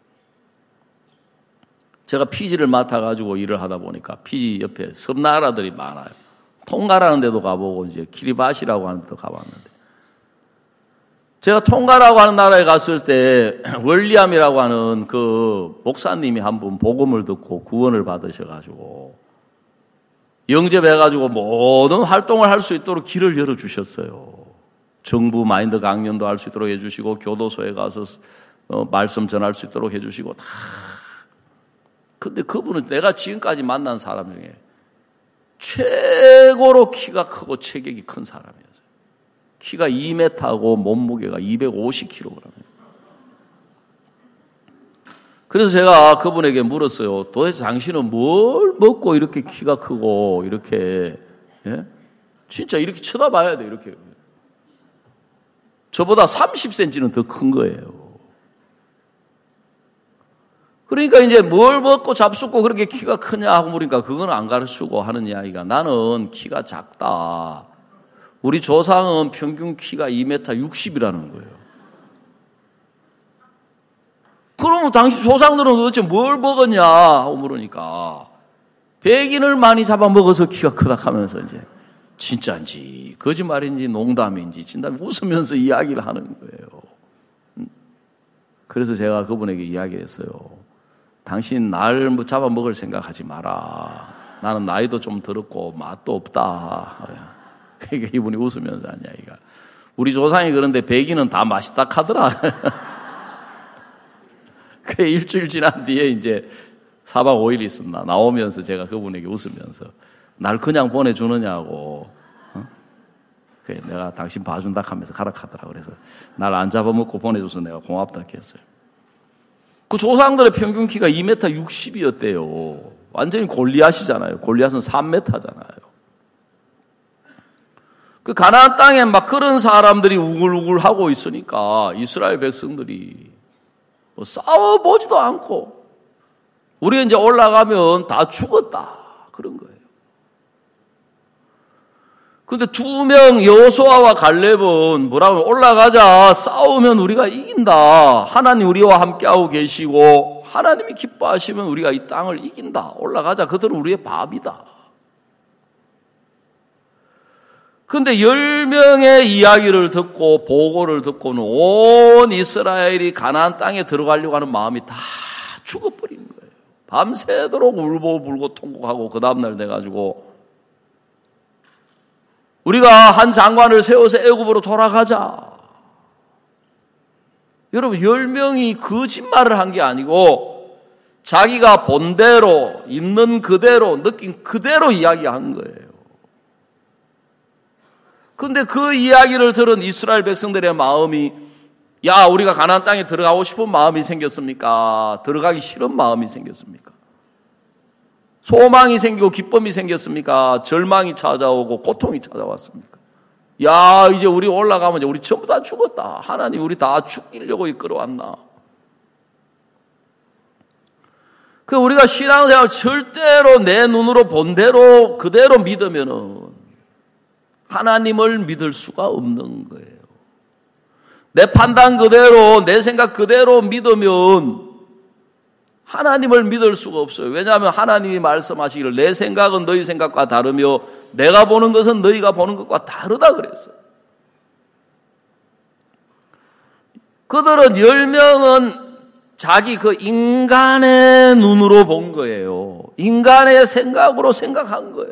제가 피지를 맡아가지고 일을 하다 보니까 피지 옆에 섬나라들이 많아요. 통가라는 데도 가보고 이제 키리바시라고 하는 데도 가봤는데, 제가 통가라고 하는 나라에 갔을 때 월리암이라고 하는 그 목사님이 한 분 복음을 듣고 구원을 받으셔가지고 영접해가지고 모든 활동을 할 수 있도록 길을 열어주셨어요. 정부 마인드 강연도 할 수 있도록 해주시고 교도소에 가서 어, 말씀 전할 수 있도록 해주시고 다. 근데 그분은 내가 지금까지 만난 사람 중에 최고로 키가 크고 체격이 큰 사람이었어요. 키가 이 미터고 몸무게가 이백오십 킬로그램이에요. 그래서 제가 그분에게 물었어요. 도대체 당신은 뭘 먹고 이렇게 키가 크고 이렇게, 예? 진짜 이렇게 쳐다봐야 돼, 이렇게. 저보다 삼십 센티미터는 더 큰 거예요. 그러니까 이제 뭘 먹고 잡숫고 그렇게 키가 크냐 하고 물으니까 그건 안 가르치고 하는 이야기가, 나는 키가 작다. 우리 조상은 평균 키가 이 미터 육십이라는 거예요. 그러면 당시 조상들은 도대체 뭘 먹었냐 하고 물으니까 백인을 많이 잡아먹어서 키가 크다 하면서 이제 진짜인지 거짓말인지 농담인지 진담 웃으면서 이야기를 하는 거예요. 그래서 제가 그분에게 이야기했어요. 당신 날 뭐 잡아먹을 생각하지 마라. 나는 나이도 좀 들었고 맛도 없다. 그러니까 이분이 웃으면서 한 이야기가, 우리 조상이 그런데 백인은 다 맛있다 하더라. 그래, 일주일 지난 뒤에 이제 사 박 오 일 있었나 나오면서 제가 그분에게 웃으면서 날 그냥 보내주느냐고, 어? 그래, 내가 당신 봐준다 하면서 가락하더라. 그래서 날 안 잡아먹고 보내줘서 내가 고맙다 했어요. 그 조상들의 평균 키가 이 미터 육십이었대요. 완전히 골리앗이잖아요. 골리앗은 삼 미터잖아요. 그 가나안 땅에 막 그런 사람들이 우글우글 하고 있으니까 이스라엘 백성들이 뭐 싸워보지도 않고 우리가 이제 올라가면 다 죽었다 그런 거예요. 근데 두 명 여호수아와 갈렙은 뭐라고 올라가자 싸우면 우리가 이긴다. 하나님 우리와 함께하고 계시고 하나님이 기뻐하시면 우리가 이 땅을 이긴다. 올라가자. 그들은 우리의 밥이다. 근데 열 명의 이야기를 듣고 보고를 듣고는 온 이스라엘이 가나안 땅에 들어가려고 하는 마음이 다 죽어버린 거예요. 밤새도록 울고불고 통곡하고 그 다음날 돼가지고 우리가 한 장관을 세워서 애굽으로 돌아가자. 여러분 열 명이 거짓말을 한 게 아니고 자기가 본 대로 있는 그대로 느낀 그대로 이야기한 거예요. 그런데 그 이야기를 들은 이스라엘 백성들의 마음이 야 우리가 가나안 땅에 들어가고 싶은 마음이 생겼습니까? 들어가기 싫은 마음이 생겼습니까? 소망이 생기고 기쁨이 생겼습니까? 절망이 찾아오고 고통이 찾아왔습니까? 야 이제 우리 올라가면 이제 우리 전부 다 죽었다. 하나님 우리 다 죽이려고 이끌어왔나? 그 우리가 신앙생활 절대로 내 눈으로 본 대로 그대로 믿으면은 하나님을 믿을 수가 없는 거예요. 내 판단 그대로 내 생각 그대로 믿으면 하나님을 믿을 수가 없어요. 왜냐하면 하나님이 말씀하시기를 내 생각은 너희 생각과 다르며 내가 보는 것은 너희가 보는 것과 다르다 그랬어요. 그들은 열 명은 자기 그 인간의 눈으로 본 거예요. 인간의 생각으로 생각한 거예요.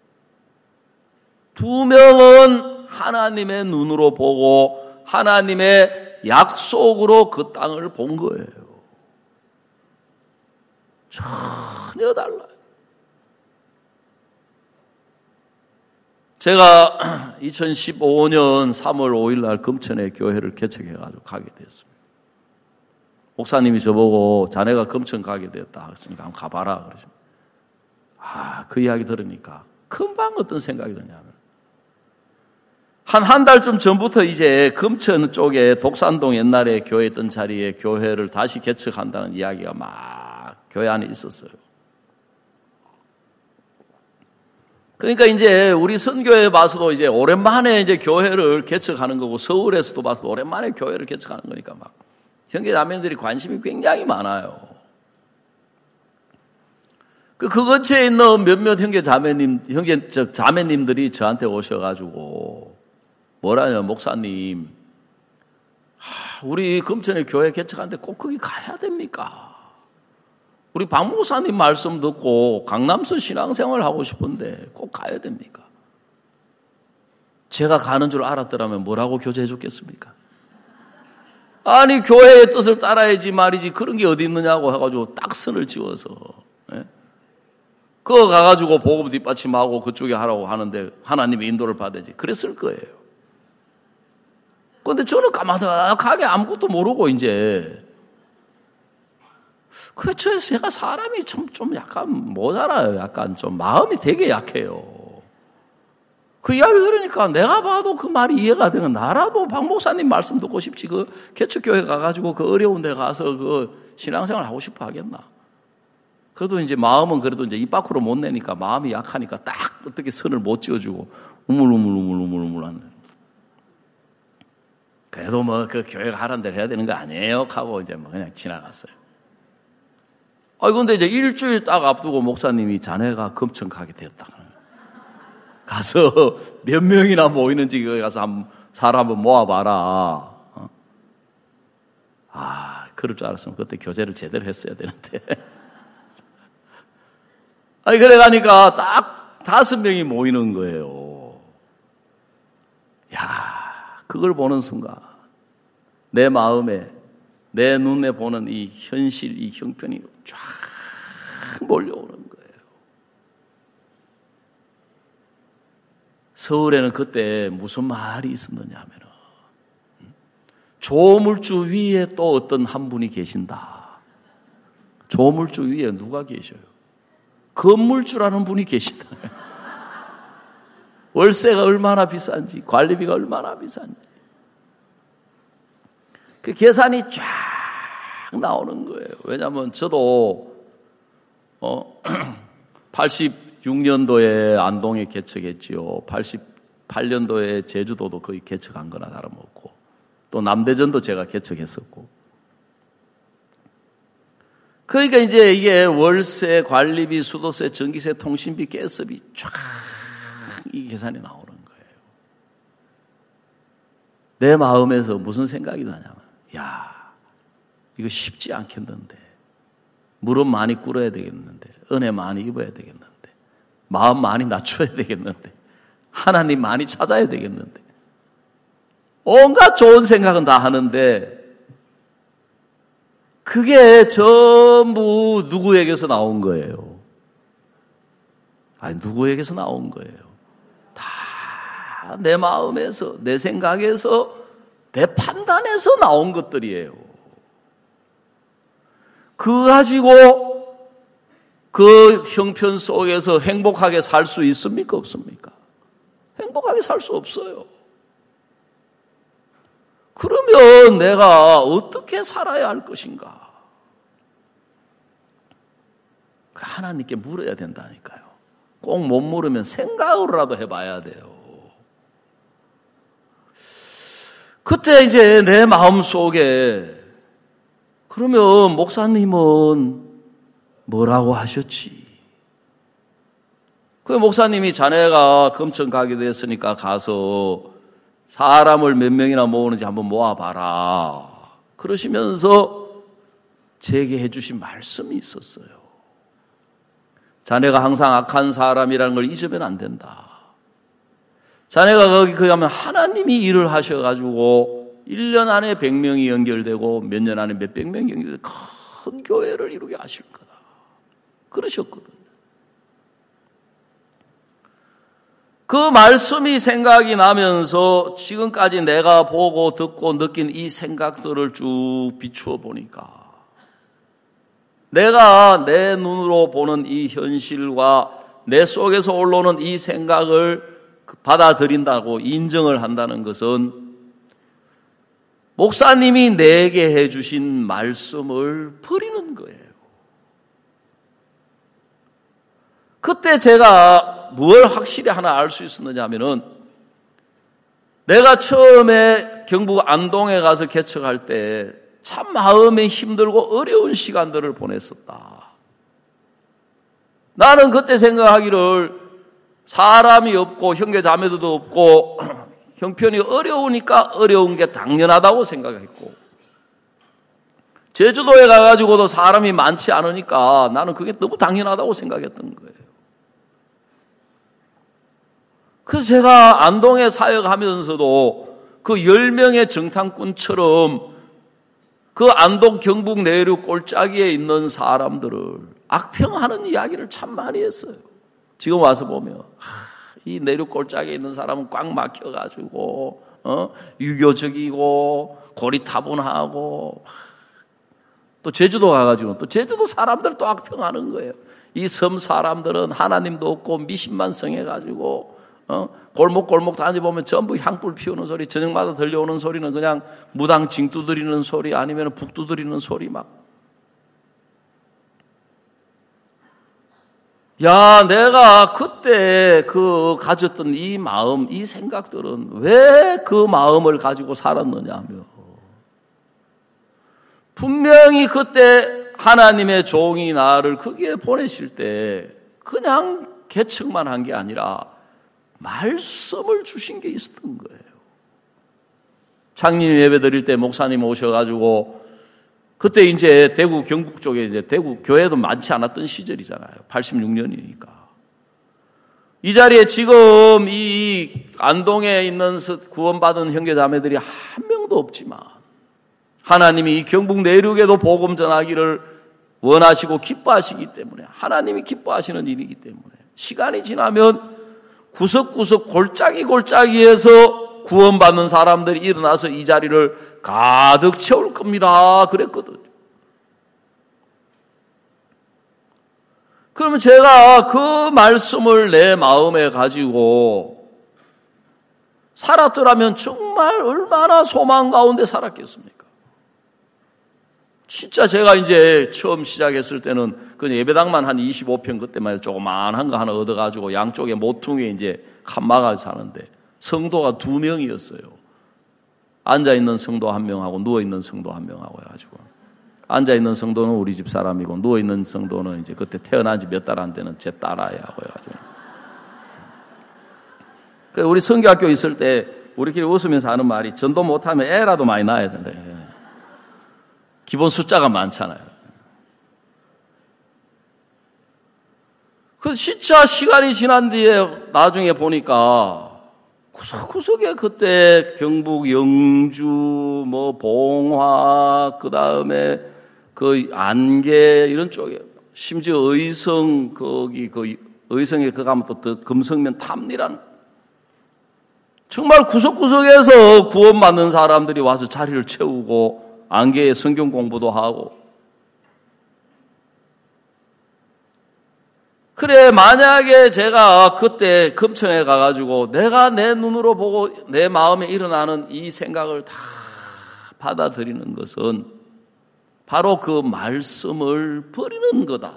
두 명은 하나님의 눈으로 보고 하나님의 약속으로 그 땅을 본 거예요. 전혀 달라요. 제가 이천십오 년 삼월 오일 날 금천에 교회를 개척해가지고 가게 됐습니다. 목사님이 저보고 자네가 금천 가게 됐다. 그러니까 한번 가봐라. 그러죠. 아, 그 이야기 들으니까 금방 어떤 생각이 드냐면 한 한 달쯤 전부터 이제 금천 쪽에 독산동 옛날에 교회 있던 자리에 교회를 다시 개척한다는 이야기가 막 교회 안에 있었어요. 그러니까 이제 우리 선교회 봐서도 이제 오랜만에 이제 교회를 개척하는 거고 서울에서도 봐서도 오랜만에 교회를 개척하는 거니까 막 형제 자매들이 관심이 굉장히 많아요. 그, 그 근처에 있는 몇몇 형제 자매님, 형제 자매님들이 저한테 오셔가지고 뭐라냐, 목사님, 하, 우리 금천에 교회 개척하는데 꼭 거기 가야 됩니까? 우리 박 목사님 말씀 듣고 강남서 신앙생활 하고 싶은데 꼭 가야 됩니까? 제가 가는 줄 알았더라면 뭐라고 교제해 줬겠습니까? 아니 교회의 뜻을 따라야지 말이지 그런 게 어디 있느냐고 해가지고 딱 선을 지워서 예? 그거 가가지고 복음 뒷받침하고 그쪽에 하라고 하는데 하나님의 인도를 받아야지 그랬을 거예요. 그런데 저는 까마득하게 아무것도 모르고 이제 그, 저, 제가 사람이 좀, 좀 약간 모자라요. 약간 좀 마음이 되게 약해요. 그 이야기 들으니까 내가 봐도 그 말이 이해가 되는 나라도 박 목사님 말씀 듣고 싶지. 그 개척교회 가가지고 그 어려운 데 가서 그 신앙생활 하고 싶어 하겠나. 그래도 이제 마음은 그래도 이제 입 밖으로 못 내니까 마음이 약하니까 딱 어떻게 선을 못 지어주고 우물우물우물우물우물 하는. 그래도 뭐 그 교회가 하라는 대로 해야 되는 거 아니에요? 하고 이제 뭐 그냥 지나갔어요. 아, 근데 이제 일주일 딱 앞두고 목사님이 자네가 금천 가게 되었다. 가서 몇 명이나 모이는지 거기 가서 한 사람 한번 모아봐라. 어? 아, 그럴 줄 알았으면 그때 교제를 제대로 했어야 되는데. 아니, 그래 가니까 딱 다섯 명이 모이는 거예요. 야, 그걸 보는 순간 내 마음에 내 눈에 보는 이 현실, 이 형편이 쫙 몰려오는 거예요. 서울에는 그때 무슨 말이 있었느냐 하면 조물주 위에 또 어떤 한 분이 계신다. 조물주 위에 누가 계셔요? 건물주라는 분이 계시다. 월세가 얼마나 비싼지, 관리비가 얼마나 비싼지. 그 계산이 쫙 나오는 거예요. 왜냐하면 저도 어, 팔십육 년도에 안동에 개척했지요. 팔십칠 팔 년도에 제주도도 거의 개척한 거나 다름없고 또 남대전도 제가 개척했었고 그러니까 이제 이게 월세, 관리비, 수도세, 전기세, 통신비, 가스비 쫙 이 계산이 나오는 거예요. 내 마음에서 무슨 생각이 나냐면 야 이거 쉽지 않겠는데 무릎 많이 꿇어야 되겠는데 은혜 많이 입어야 되겠는데 마음 많이 낮춰야 되겠는데 하나님 많이 찾아야 되겠는데 온갖 좋은 생각은 다 하는데 그게 전부 누구에게서 나온 거예요? 아니 누구에게서 나온 거예요? 다 내 마음에서 내 생각에서 내 판단에서 나온 것들이에요. 그거 가지고 그 형편 속에서 행복하게 살 수 있습니까? 없습니까? 행복하게 살 수 없어요. 그러면 내가 어떻게 살아야 할 것인가? 하나님께 물어야 된다니까요. 꼭 못 물으면 생각으로라도 해봐야 돼요. 그때 이제 내 마음 속에 그러면 목사님은 뭐라고 하셨지? 그 목사님이 자네가 금천 가게 됐으니까 가서 사람을 몇 명이나 모으는지 한번 모아봐라. 그러시면서 제게 해주신 말씀이 있었어요. 자네가 항상 악한 사람이라는 걸 잊으면 안 된다. 자네가 거기 가면 하나님이 일을 하셔가지고 일 년 안에 백 명이 연결되고 몇 년 안에 몇백 명이 연결되고 큰 교회를 이루게 하실 거다. 그러셨거든요. 그 말씀이 생각이 나면서 지금까지 내가 보고 듣고 느낀 이 생각들을 쭉 비추어 보니까 내가 내 눈으로 보는 이 현실과 내 속에서 올라오는 이 생각을 받아들인다고 인정을 한다는 것은 목사님이 내게 해주신 말씀을 버리는 거예요. 그때 제가 뭘 확실히 하나 알 수 있었느냐 하면은 내가 처음에 경북 안동에 가서 개척할 때 참 마음이 힘들고 어려운 시간들을 보냈었다. 나는 그때 생각하기를 사람이 없고 형제 자매들도 없고 형편이 어려우니까 어려운 게 당연하다고 생각했고 제주도에 가가지고도 사람이 많지 않으니까 나는 그게 너무 당연하다고 생각했던 거예요. 그래서 제가 안동에 사역하면서도 그 열 명의 정탐꾼처럼 그 안동 경북 내륙 골짜기에 있는 사람들을 악평하는 이야기를 참 많이 했어요. 지금 와서 보면 이 내륙 골짜기에 있는 사람은 꽉 막혀가지고 어? 유교적이고 고리타분하고 또 제주도 가가지고 또 제주도 사람들 또 악평하는 거예요. 이 섬 사람들은 하나님도 없고 미신만 성해가지고 어? 골목골목 다니보면 전부 향불 피우는 소리, 저녁마다 들려오는 소리는 그냥 무당 징 두드리는 소리 아니면 북 두드리는 소리 막. 야, 내가 그때 그 가졌던 이 마음, 이 생각들은 왜 그 마음을 가지고 살았느냐 하며 분명히 그때 하나님의 종이 나를 거기에 보내실 때 그냥 개척만 한 게 아니라 말씀을 주신 게 있었던 거예요. 창립 예배 드릴 때 목사님 오셔가지고 그때 이제 대구 경북 쪽에 이제 대구 교회도 많지 않았던 시절이잖아요. 팔십육 년이니까. 이 자리에 지금 이 안동에 있는 구원받은 형제자매들이 한 명도 없지만 하나님이 이 경북 내륙에도 복음 전하기를 원하시고 기뻐하시기 때문에 하나님이 기뻐하시는 일이기 때문에 시간이 지나면 구석구석 골짜기 골짜기에서 구원받는 사람들이 일어나서 이 자리를 가득 채울 겁니다. 그랬거든요. 그러면 제가 그 말씀을 내 마음에 가지고 살았더라면 정말 얼마나 소망 가운데 살았겠습니까? 진짜 제가 이제 처음 시작했을 때는 그 예배당만 한 이십오 평 그때만 조그만한 거 하나 얻어가지고 양쪽에 모퉁이에 이제 칸막아 사는데 성도가 두 명이었어요. 앉아있는 성도 한 명하고 누워있는 성도 한 명하고 해가지고. 앉아있는 성도는 우리 집 사람이고 누워있는 성도는 이제 그때 태어난 지 몇 달 안 되는 제 딸아이하고 해가지고. 우리 성교학교 있을 때 우리끼리 웃으면서 하는 말이 전도 못하면 애라도 많이 낳아야 된다. 기본 숫자가 많잖아요. 그 진짜 시간이 지난 뒤에 나중에 보니까 구석구석에 그때 경북 영주 뭐 봉화 그다음에 그 안개 이런 쪽에 심지어 의성 거기 그 의성에 그 가면 또 금성면 탐리라는 정말 구석구석에서 구원받는 사람들이 와서 자리를 채우고 안개에 성경 공부도 하고. 그래, 만약에 제가 그때 금천에 가가지고 내가 내 눈으로 보고 내 마음에 일어나는 이 생각을 다 받아들이는 것은 바로 그 말씀을 버리는 거다.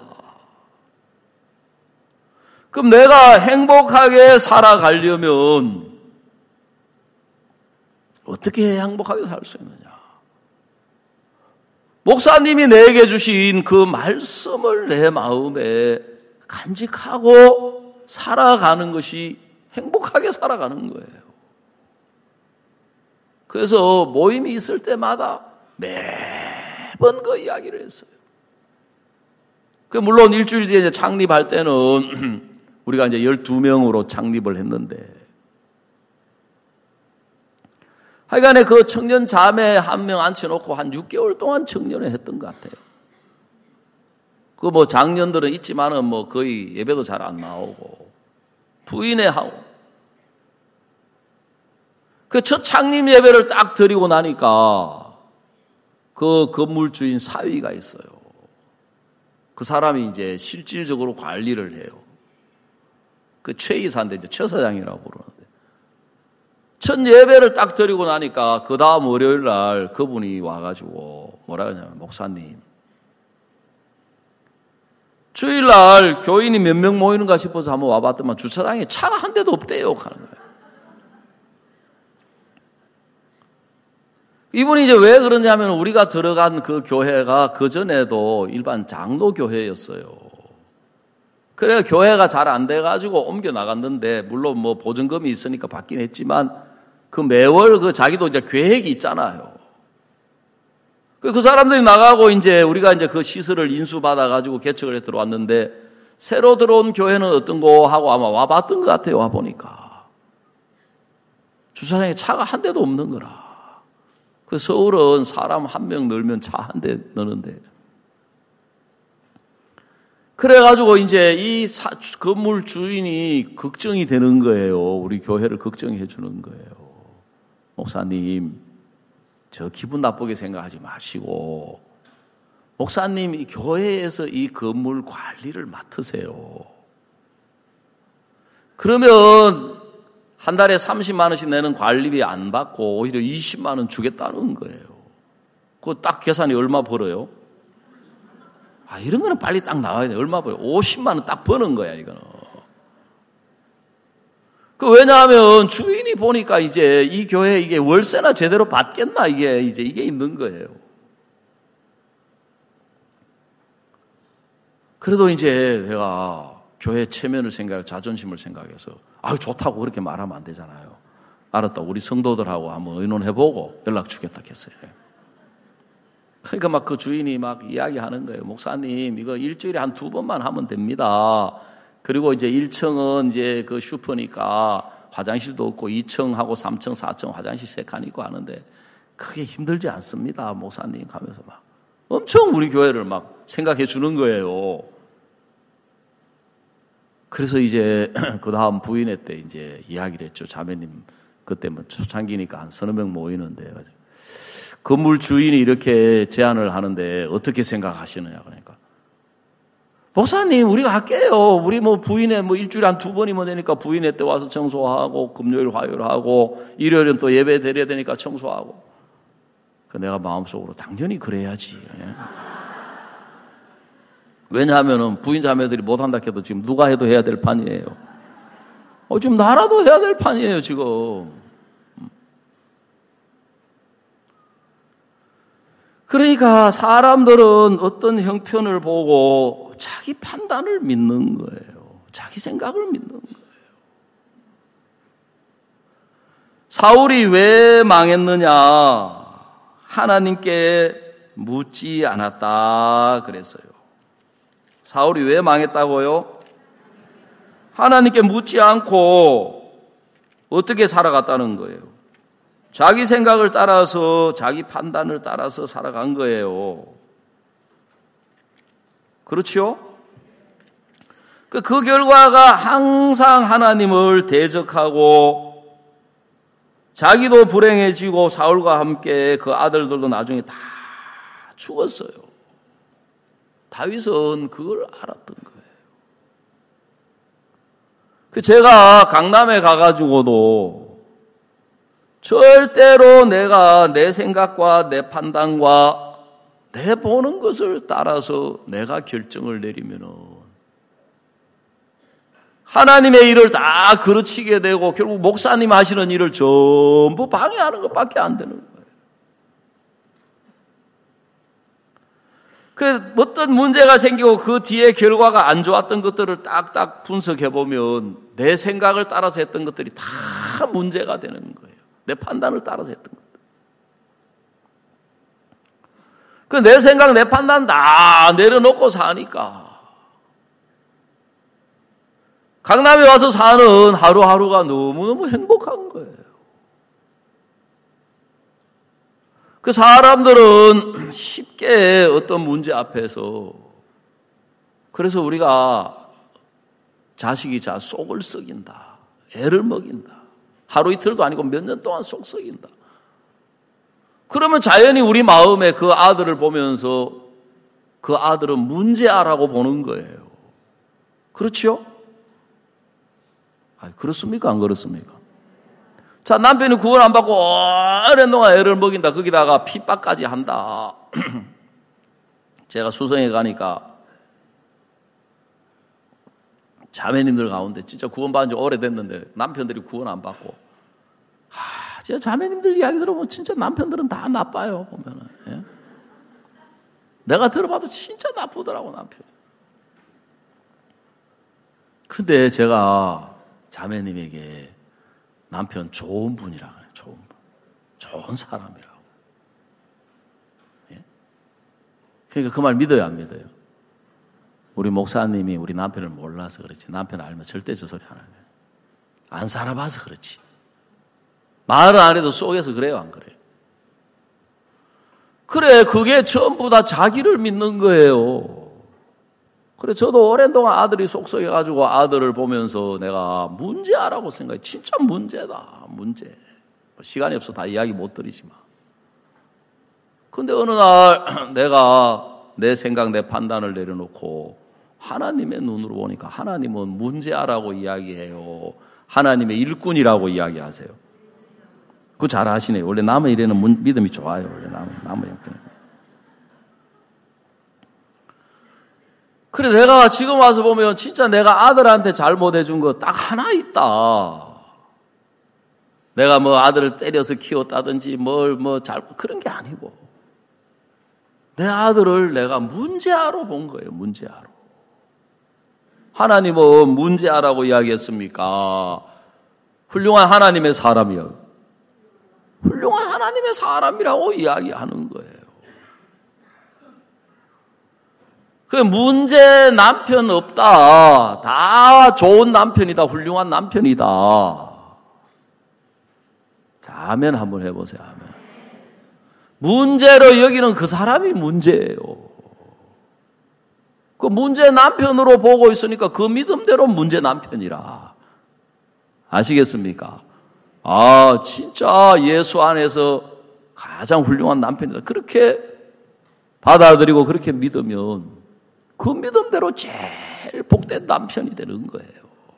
그럼 내가 행복하게 살아가려면 어떻게 행복하게 살 수 있느냐? 목사님이 내게 주신 그 말씀을 내 마음에 간직하고 살아가는 것이 행복하게 살아가는 거예요. 그래서 모임이 있을 때마다 매번 그 이야기를 했어요. 그 물론 일주일 뒤에 이제 창립할 때는 우리가 이제 열두 명으로 창립을 했는데 하여간에 그 청년 자매 한 명 앉혀놓고 한 육 개월 동안 청년회 했던 것 같아요. 그 뭐 장년들은 있지만은 뭐 거의 예배도 잘 안 나오고 부인회 하고 그 첫 창립 예배를 딱 드리고 나니까 그 건물 주인 사위가 있어요. 그 사람이 이제 실질적으로 관리를 해요. 그 최이사인데 이제 최 사장이라고 부르는데 첫 예배를 딱 드리고 나니까 그 다음 월요일 날 그분이 와가지고 뭐라 그러냐면 목사님 주일날 교인이 몇 명 모이는가 싶어서 한번 와봤더만 주차장에 차가 한 대도 없대요 하는 거예요. 이분이 이제 왜 그러냐면 우리가 들어간 그 교회가 그전에도 일반 장로교회였어요. 그래서 교회가 잘 안 돼가지고 옮겨 나갔는데 물론 뭐 보증금이 있으니까 받긴 했지만 그 매월 그 자기도 이제 계획이 있잖아요. 그 사람들이 나가고 이제 우리가 이제 그 시설을 인수받아가지고 개척을 해 들어왔는데 새로 들어온 교회는 어떤 거 하고 아마 와봤던 것 같아요. 와보니까. 주차장에 차가 한 대도 없는 거라. 그 서울은 사람 한 명 넣으면 차 한 대 넣는데. 그래가지고 이제 이 사, 건물 주인이 걱정이 되는 거예요. 우리 교회를 걱정해 주는 거예요. 목사님, 저 기분 나쁘게 생각하지 마시고 목사님 이 교회에서 이 건물 관리를 맡으세요. 그러면 한 달에 삼십만 원씩 내는 관리비 안 받고 오히려 이십만 원 주겠다는 거예요. 그거 딱 계산이 얼마 벌어요? 아, 이런 거는 빨리 딱 나와야 돼. 얼마 벌어요? 오십만 원 딱 버는 거야, 이거는. 그 왜냐하면 주인이 보니까 이제 이 교회 이게 월세나 제대로 받겠나 이게 이제 이게 있는 거예요. 그래도 이제 제가 교회 체면을 생각하고 자존심을 생각해서 아유 좋다고 그렇게 말하면 안 되잖아요. 알았다. 우리 성도들하고 한번 의논해보고 연락 주겠다 했어요. 그러니까 막 그 주인이 막 이야기하는 거예요. 목사님 이거 일주일에 한 두 번만 하면 됩니다. 그리고 이제 일 층은 이제 그 슈퍼니까 화장실도 없고 이 층하고 삼 층, 사 층 화장실 세 칸 있고 하는데 크게 힘들지 않습니다. 목사님 하면서 막 엄청 우리 교회를 막 생각해 주는 거예요. 그래서 이제 그 다음 부인회 때 이제 이야기를 했죠. 자매님 그때 뭐 초창기니까 한 서너 명 모이는데 건물 주인이 이렇게 제안을 하는데 어떻게 생각하시느냐 그러니까 목사님 우리가 할게요. 우리 뭐 부인회 뭐 일주일에 한 두 번이면 되니까 부인회 때 와서 청소하고 금요일 화요일 하고 일요일은 또 예배 드려야 되니까 청소하고. 그 내가 마음속으로 당연히 그래야지. 왜냐하면은 부인 자매들이 못한다 해도 지금 누가 해도 해야 될 판이에요. 어, 지금 나라도 해야 될 판이에요, 지금. 그러니까 사람들은 어떤 형편을 보고 자기 판단을 믿는 거예요. 자기 생각을 믿는 거예요. 사울이 왜 망했느냐? 하나님께 묻지 않았다 그랬어요. 사울이 왜 망했다고요? 하나님께 묻지 않고 어떻게 살아갔다는 거예요. 자기 생각을 따라서 자기 판단을 따라서 살아간 거예요. 그렇죠? 그, 그 결과가 항상 하나님을 대적하고 자기도 불행해지고 사울과 함께 그 아들들도 나중에 다 죽었어요. 다윗은 그걸 알았던 거예요. 그 제가 강남에 가가지고도 절대로 내가 내 생각과 내 판단과 내 보는 것을 따라서 내가 결정을 내리면은 하나님의 일을 다 그르치게 되고 결국 목사님 하시는 일을 전부 방해하는 것밖에 안 되는 거예요. 그 어떤 문제가 생기고 그 뒤에 결과가 안 좋았던 것들을 딱딱 분석해 보면 내 생각을 따라서 했던 것들이 다 문제가 되는 거예요. 내 판단을 따라서 했던 것들. 그 내 생각, 내 판단 다 내려놓고 사니까 강남에 와서 사는 하루하루가 너무너무 행복한 거예요. 그 사람들은 쉽게 어떤 문제 앞에서 그래서 우리가 자식이 자 속을 썩인다. 애를 먹인다. 하루 이틀도 아니고 몇 년 동안 속 썩인다. 그러면 자연히 우리 마음에 그 아들을 보면서 그 아들은 문제아라고 보는 거예요. 그렇죠? 아, 그렇습니까? 안 그렇습니까? 자, 남편이 구원 안 받고 오랜 동안 애를 먹인다. 거기다가 핍박까지 한다. 제가 수성에 가니까 자매님들 가운데 진짜 구원 받은 지 오래됐는데 남편들이 구원 안 받고 하, 진짜 자매님들 이야기 들어보면 진짜 남편들은 다 나빠요. 보면은. 예? 내가 들어봐도 진짜 나쁘더라고 남편이. 근데 제가 자매님에게 남편 좋은 분이라고 해요. 좋은 분. 좋은 사람이라고. 예? 그러니까 그 말 믿어요, 안 믿어요? 우리 목사님이 우리 남편을 몰라서 그렇지. 남편을 알면 절대 저 소리 안 하는 거예요. 안 살아봐서 그렇지. 말은 안 해도 속에서 그래요, 안 그래요? 그래, 그게 전부 다 자기를 믿는 거예요. 그래, 저도 오랜 동안 아들이 속썩여가지고 아들을 보면서 내가 문제아라고 생각해. 진짜 문제다, 문제. 시간이 없어 다 이야기 못 드리지만. 근데 어느 날 내가 내 생각, 내 판단을 내려놓고 하나님의 눈으로 보니까 하나님은 문제아라고 이야기해요. 하나님의 일꾼이라고 이야기하세요. 그거 잘 아시네요. 원래 남의 일에는 문, 믿음이 좋아요. 원래 남의, 남의 형편은. 그래, 내가 지금 와서 보면 진짜 내가 아들한테 잘못해준 거 딱 하나 있다. 내가 뭐 아들을 때려서 키웠다든지 뭘 뭐 잘, 그런 게 아니고. 내 아들을 내가 문제아로 본 거예요, 문제아로. 하나님은 문제아라고 이야기했습니까? 훌륭한 하나님의 사람이요. 훌륭한 하나님의 사람이라고 이야기하는 거예요. 그 문제 남편 없다. 다 좋은 남편이다. 훌륭한 남편이다. 자, 아멘 한번 해보세요. 아멘. 문제로 여기는 그 사람이 문제예요. 그 문제 남편으로 보고 있으니까 그 믿음대로 문제 남편이라. 아시겠습니까? 아, 진짜 예수 안에서 가장 훌륭한 남편이다. 그렇게 받아들이고 그렇게 믿으면 그 믿음대로 제일 복된 남편이 되는 거예요.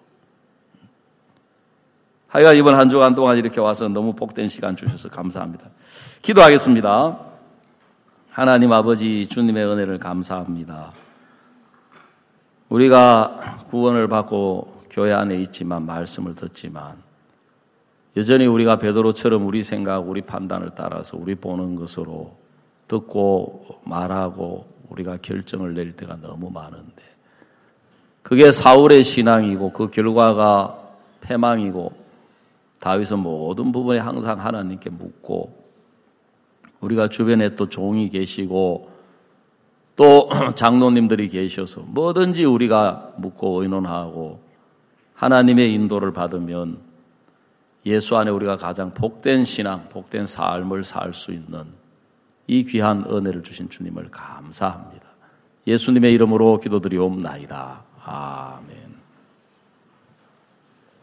하여간 이번 한 주간 동안 이렇게 와서 너무 복된 시간 주셔서 감사합니다. 기도하겠습니다. 하나님 아버지 주님의 은혜를 감사합니다. 우리가 구원을 받고 교회 안에 있지만 말씀을 듣지만 여전히 우리가 베드로처럼 우리 생각, 우리 판단을 따라서 우리 보는 것으로 듣고 말하고 우리가 결정을 내릴 때가 너무 많은데 그게 사울의 신앙이고 그 결과가 패망이고 다윗은 모든 부분에 항상 하나님께 묻고 우리가 주변에 또 종이 계시고 또 장로님들이 계셔서 뭐든지 우리가 묻고 의논하고 하나님의 인도를 받으면 예수 안에 우리가 가장 복된 신앙, 복된 삶을 살 수 있는 이 귀한 은혜를 주신 주님을 감사합니다. 예수님의 이름으로 기도드리옵나이다. 아멘.